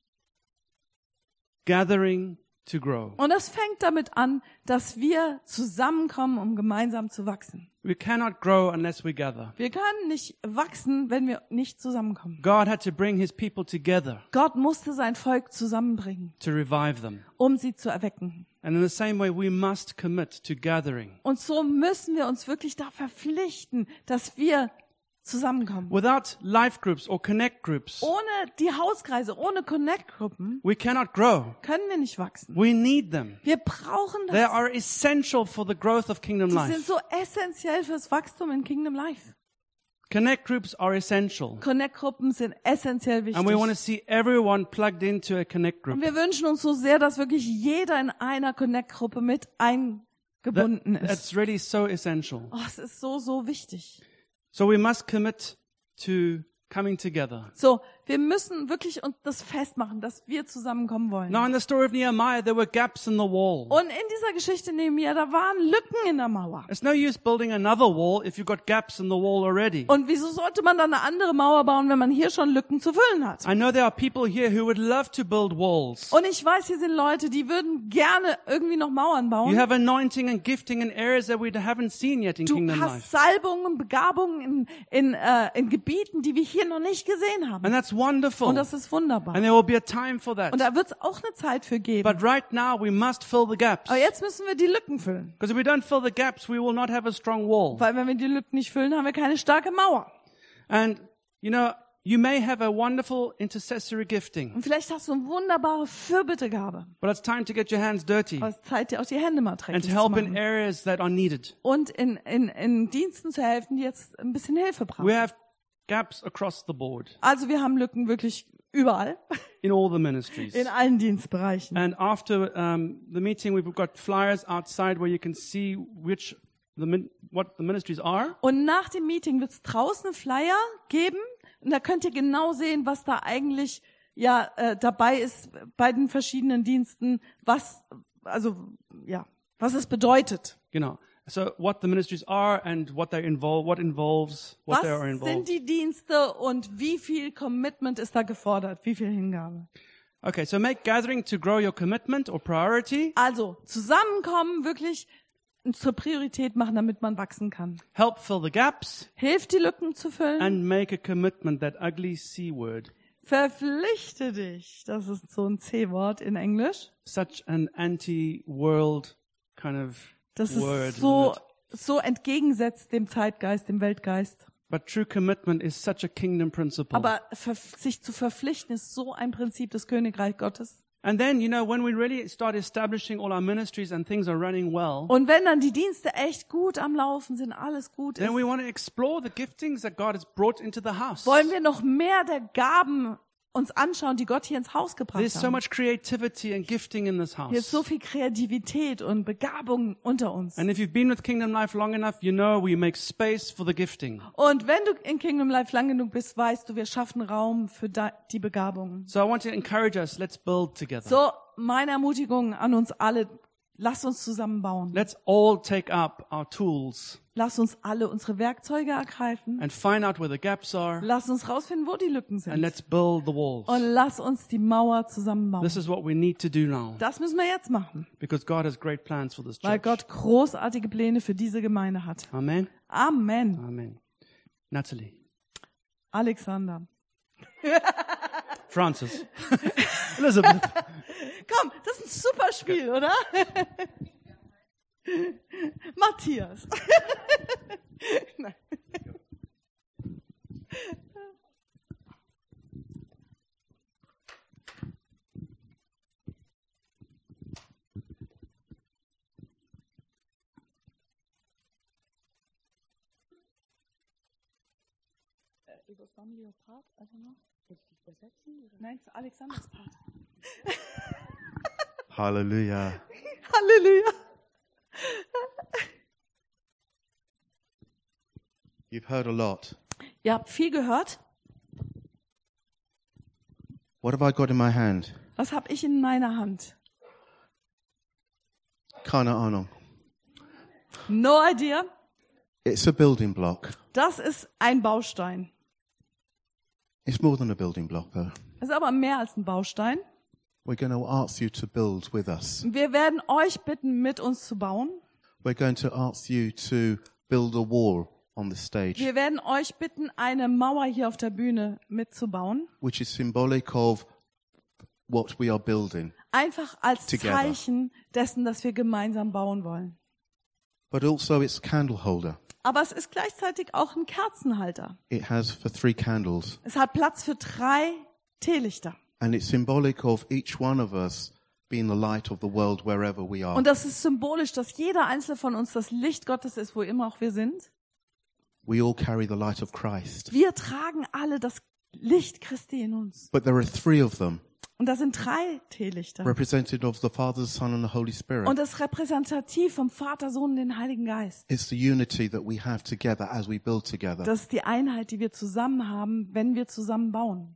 gathering to grow. Und das fängt damit an, dass wir zusammenkommen, um gemeinsam zu wachsen. We cannot grow unless we gather. Wir können nicht wachsen, wenn wir nicht zusammenkommen. God had to bring his people together Gott musste sein Volk zusammenbringen, to revive them. um sie zu erwecken. And in the same way, we must commit to gathering. Und so müssen wir uns wirklich da verpflichten, dass wir zusammenkommen. Without life groups or connect groups, Ohne die Hauskreise, ohne Connect-Gruppen we cannot grow. können wir nicht wachsen. We need them. Wir brauchen They das. are essential for the growth of Kingdom Die sind Life. so essentiell fürs Wachstum in Kingdom Life. Connect groups are essential. Connect-Gruppen sind essentiell And we want to wichtig. see everyone plugged into a connect Und group. wir wünschen uns so sehr, dass wirklich jeder in einer Connect-Gruppe mit eingebunden That, ist. that's really so essential. Oh, es ist so, so wichtig. So we must commit to coming together. So, wir müssen wirklich uns das festmachen, dass wir zusammenkommen wollen. Now, in the story of Nehemiah, there were gaps in the wall. Und in dieser Geschichte Nehemiah, da waren Lücken in der Mauer. It's no use building another wall if you've got gaps in the wall already. Und wieso sollte man dann eine andere Mauer bauen, wenn man hier schon Lücken zu füllen hat? I know there are people here who would love to build walls. Und ich weiß, hier sind Leute, die würden gerne irgendwie noch Mauern You bauen. have anointing and gifting in areas that we haven't seen yet in Du Kingdom Life. hast Salbungen, Begabungen in, in, äh, in Gebieten, die wir hier noch nicht gesehen haben. And that's wonderful. Und das ist wunderbar. And there will be a time for that. Und da wird es auch eine Zeit für geben. But right now, we must fill the gaps. Aber jetzt müssen wir die Lücken füllen. Because if we don't fill the gaps, we will not have a strong wall. Weil wenn wir die Lücken nicht füllen, haben wir keine starke Mauer. And, you know, you may have a wonderful intercessory gifting, Und vielleicht hast du eine wunderbare Fürbittegabe. but it's time to get your hands dirty Aber es ist Zeit, dir auch die Hände mal and dreckig to zu help in machen. areas that are needed. Und in, in, in Diensten zu helfen, die jetzt ein bisschen Hilfe brauchen. We have gaps across the board Also wir haben Lücken wirklich überall, in all the ministries. in allen Dienstbereichen. And after um, the meeting, we've got flyers outside where you can see which the min- what the ministries are. Und nach dem Meeting wird es draußen einen Flyer geben. Und da könnt ihr genau sehen, was da eigentlich ja äh, dabei ist bei den verschiedenen Diensten, was also ja, was es bedeutet. Genau. So what the ministries are and what they involve, what involves, what Was they are sind involved. die Dienste und wie viel Commitment ist da gefordert? Wie viel Hingabe? Okay, so make gathering to grow your commitment or priority. Also zusammenkommen, wirklich zur Priorität machen, damit man wachsen kann. Help fill the gaps Hilft die Lücken zu füllen. and make a commitment, that ugly C word. Verpflichte dich. Das ist so ein C-Wort in Englisch. Such an anti-world kind of Das word. ist so, isn't it? so entgegensetzt dem Zeitgeist, dem Weltgeist. But true commitment is such a kingdom principle. Aber ver sich zu verpflichten ist so ein Prinzip des Königreich Gottes. And then, you know, when we really start establishing all our ministries and things are running well, Und wenn dann die Dienste echt gut am Laufen sind, alles gut ist, then we want to explore the giftings that God has brought into the house. wollen wir noch mehr der Gaben uns anschauen, die Gott hier ins Haus gebracht There's so hat. much creativity and gifting in this Hier ist house. so viel Kreativität und Begabung unter uns. And if you've been with Kingdom Life long enough, you know we make space for the gifting. Und wenn du in Kingdom Life lang genug bist, weißt du, wir schaffen Raum für da- die Begabungen. So I want to encourage us, let's build together. So, meine Ermutigung an uns alle, lasst uns zusammenbauen. Let's all take up our tools Lasst uns alle unsere Werkzeuge ergreifen. and find out where the gaps are, Lasst uns rausfinden, wo die Lücken and sind. let's build the walls. Und lass uns die Mauer zusammenbauen. This is what we need to do now, Das müssen wir jetzt machen, because God has great plans for this weil church. Gott großartige Pläne für diese Gemeinde hat. Amen. Amen. Amen. Natalie. Alexander. Francis. Elizabeth. Komm, das ist ein super Spiel, oder? Matthias. Nein. Nein, zu Alexanders Part. Hallelujah. Halleluja. You've heard a lot. Ihr habt viel gehört. What have I got in my hand? Was habe ich in meiner Hand? Keine Ahnung. No idea. It's a building block. Das ist ein Baustein. It's more than a building block, though. Es ist aber mehr als ein Baustein. We're going to ask you to build with us. Wir werden euch bitten, mit uns zu bauen. We're going to ask you to build a wall on the stage, Wir werden euch bitten, eine Mauer hier auf der Bühne mitzubauen. which is symbolic of what we are building, Einfach als Together. Zeichen dessen, dass wir gemeinsam bauen wollen. but also it's candle holder. Aber es ist gleichzeitig auch ein Kerzenhalter. It has for three candles, Es hat Platz für drei Teelichter. and it's symbolic of each one of us being the light of the world wherever we are. Und das ist symbolisch, dass jeder einzelne von uns das Licht Gottes ist, wo immer auch wir sind. We all carry the light of Christ, Wir tragen alle das Licht Christi in uns. but there are three of them, Und das sind drei Teelichter. representative of the Father, the Son, and the Holy Spirit. Und das ist repräsentativ vom Vater, Sohn und den Heiligen Geist. It's the unity that we have together as we build together. Das ist die Einheit, die wir zusammen haben, wenn wir zusammen bauen.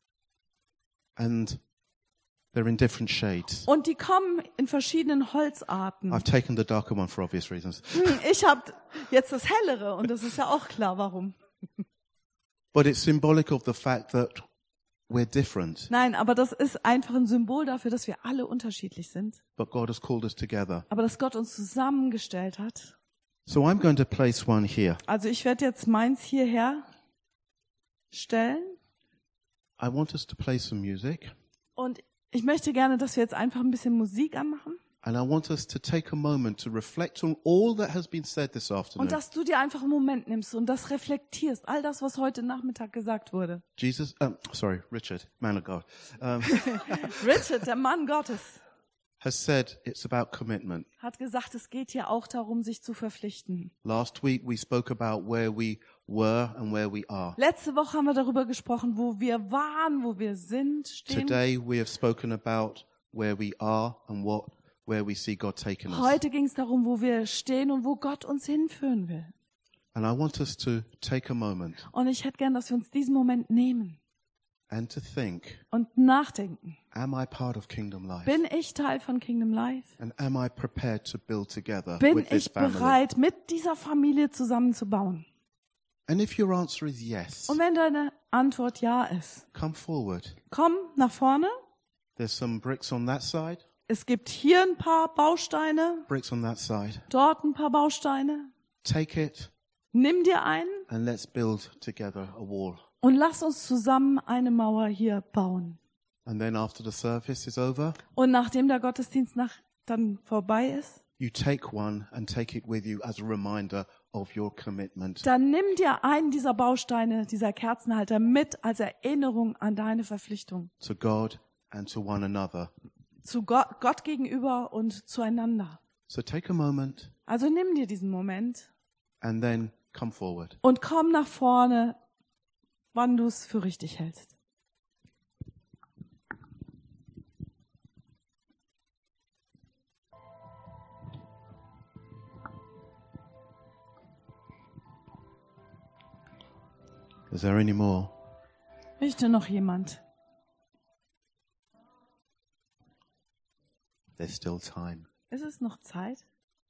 And they're in different shades. Und die kommen in verschiedenen Holzarten. I've taken the darker one for obvious reasons. Hm, Ich habe jetzt das Hellere und das ist ja auch klar, warum. But it's symbolic of the fact that we're different, Nein, aber das ist einfach ein Symbol dafür, dass wir alle unterschiedlich sind. but God has called us together. Aber dass Gott uns zusammengestellt hat. So I'm going to place one here. Also ich werde jetzt meins hierher stellen. I want us to play some music, Und ich möchte gerne, dass wir jetzt einfach ein bisschen Musik anmachen. and I want us to take a moment to reflect on all that has been said this Und afternoon. dass du dir einfach einen Moment nimmst und das reflektierst. All das, was heute Nachmittag gesagt wurde. Jesus, um, sorry, Richard, man of God, um, Richard, der Mann Gottes, has said it's about commitment. hat gesagt, es geht hier auch darum, sich zu verpflichten. Last week we spoke about where we were and where we are. Letzte Woche haben wir darüber gesprochen, wo wir waren, wo wir sind, stehen. Today we have spoken about where we are and what where we see God taking us. Heute ging es darum, wo wir stehen und wo Gott uns hinführen will. And I want us to take a moment Und ich hätte gern, dass wir uns diesen Moment nehmen and to think, und nachdenken. am I part of Kingdom Life? Bin ich Teil von Kingdom Life? And am I prepared to build together Bin with this ich family? bereit, mit dieser Familie zusammenzubauen? And if your answer is yes, Und wenn deine Antwort ja ist, come forward. komm nach vorne. There's some bricks on that side, Es gibt hier ein paar Bausteine, bricks on that side. dort ein paar Bausteine. Take it Nimm dir einen and let's build together a wall. und lass uns zusammen eine Mauer hier bauen. And then after the service is over, Und nachdem der Gottesdienst nach, dann vorbei ist, you take one and take it with you as a reminder of your commitment. dann nimm dir einen dieser Bausteine, dieser Kerzenhalter mit als Erinnerung an deine Verpflichtung To God and to one another. zu Gott, Gott gegenüber und zueinander. So take a moment Also nimm dir diesen Moment and then come forward. und komm nach vorne, wann du es für richtig hältst. Is there any more? Möchte noch jemand? There's still time. Ist es noch Zeit?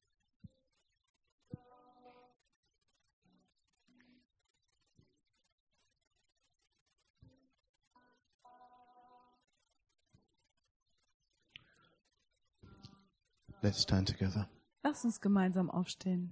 Let's stand together. Lass uns gemeinsam aufstehen.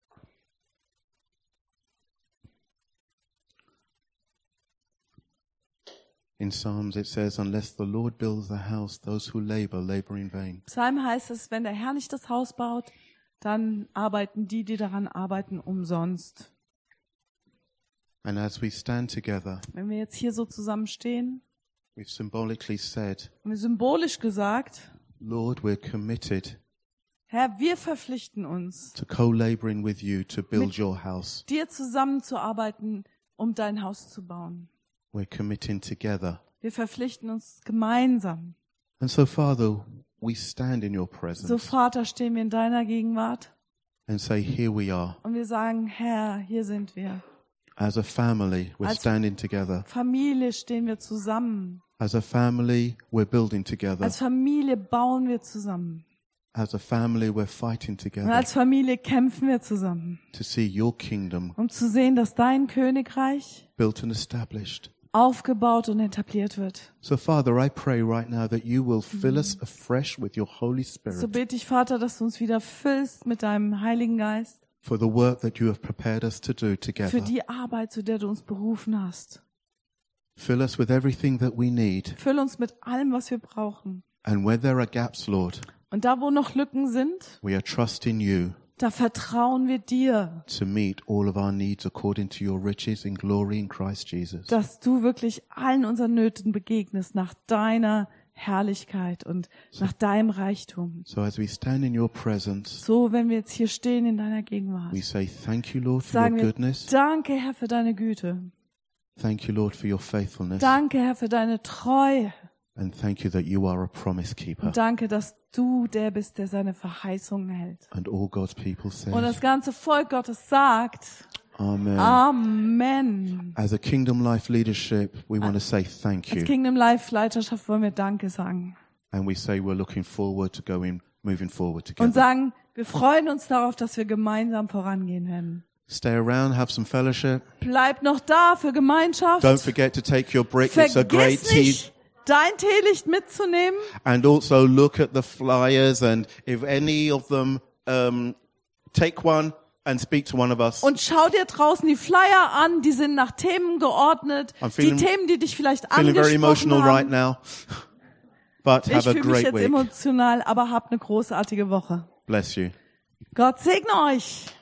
In Psalms it says, unless the Lord builds the house, those who labor, labor in vain. Psalm heißt es, wenn der Herr nicht das Haus baut, dann arbeiten die, die daran arbeiten, umsonst. And as we stand together, Wenn wir jetzt hier so zusammenstehen, we've symbolically said, haben wir symbolisch gesagt, Lord, we're committed Herr, wir verpflichten uns, to co-laboring with you to build Mit- your house. dir zusammenzuarbeiten, um dein Haus zu bauen. We're committing together. Wir verpflichten uns gemeinsam. And so, Father, we stand in your So, presence Vater, stehen wir in deiner Gegenwart and say, here we are. und wir sagen, Herr, hier sind wir. As a family, we're Als- standing together. Familie stehen wir zusammen. As a family, we're building together. Als Familie bauen wir zusammen. As a family, we're fighting Und together als Familie kämpfen wir zusammen, to see your kingdom um zu sehen, dass dein Königreich built and established. aufgebaut und etabliert wird. So, Father, I pray right now that you will fill us afresh with your Holy So Spirit bete ich, Vater, dass du uns wieder füllst mit deinem Heiligen Geist for the work that you have prepared us to do für together. die Arbeit, zu der du uns berufen hast. Fill us with everything that we need. Füll uns mit allem, was wir brauchen. And where there are gaps, Lord, Und da, wo noch Lücken sind, we are trusting you da vertrauen wir dir, to meet all of our needs according to your riches in glory in Christ Jesus. dass du wirklich allen unseren Nöten begegnest nach deiner Herrlichkeit und nach deinem Reichtum. So as we stand in your presence, So, wenn wir jetzt hier stehen in deiner Gegenwart, we say thank you, Lord, for your sagen wir, goodness. danke, Herr, für deine Güte. Thank you, Lord, for your faithfulness. Danke, Herr, für deine Treue. And thank you that you are a promise keeper. Und danke, dass du der bist, der seine Verheißungen hält. And all God's people Und das say, ganze Volk Gottes sagt, Amen. Amen. As a Kingdom Life leadership, we want to say thank Als you. Kingdom Life Leiterschaft wollen wir Danke sagen. And we say we're looking forward to going, moving forward Und together. sagen, wir freuen uns darauf, dass wir gemeinsam vorangehen werden. Stay around, have some fellowship. Bleib noch da für Gemeinschaft. Don't forget to take your brick. It's a great Vergiss tea. nicht, dein Teelicht mitzunehmen. And also look at the flyers, and if any of them, um, take one and speak to one of us. Und schau dir draußen die Flyer an, die sind nach Themen geordnet. I'm feeling- die Themen, die dich vielleicht Feeling very angesprochen emotional right haben. now, but Ich have a fühle mich great jetzt week. emotional, aber habt eine großartige Woche. Bless you. Gott segne euch.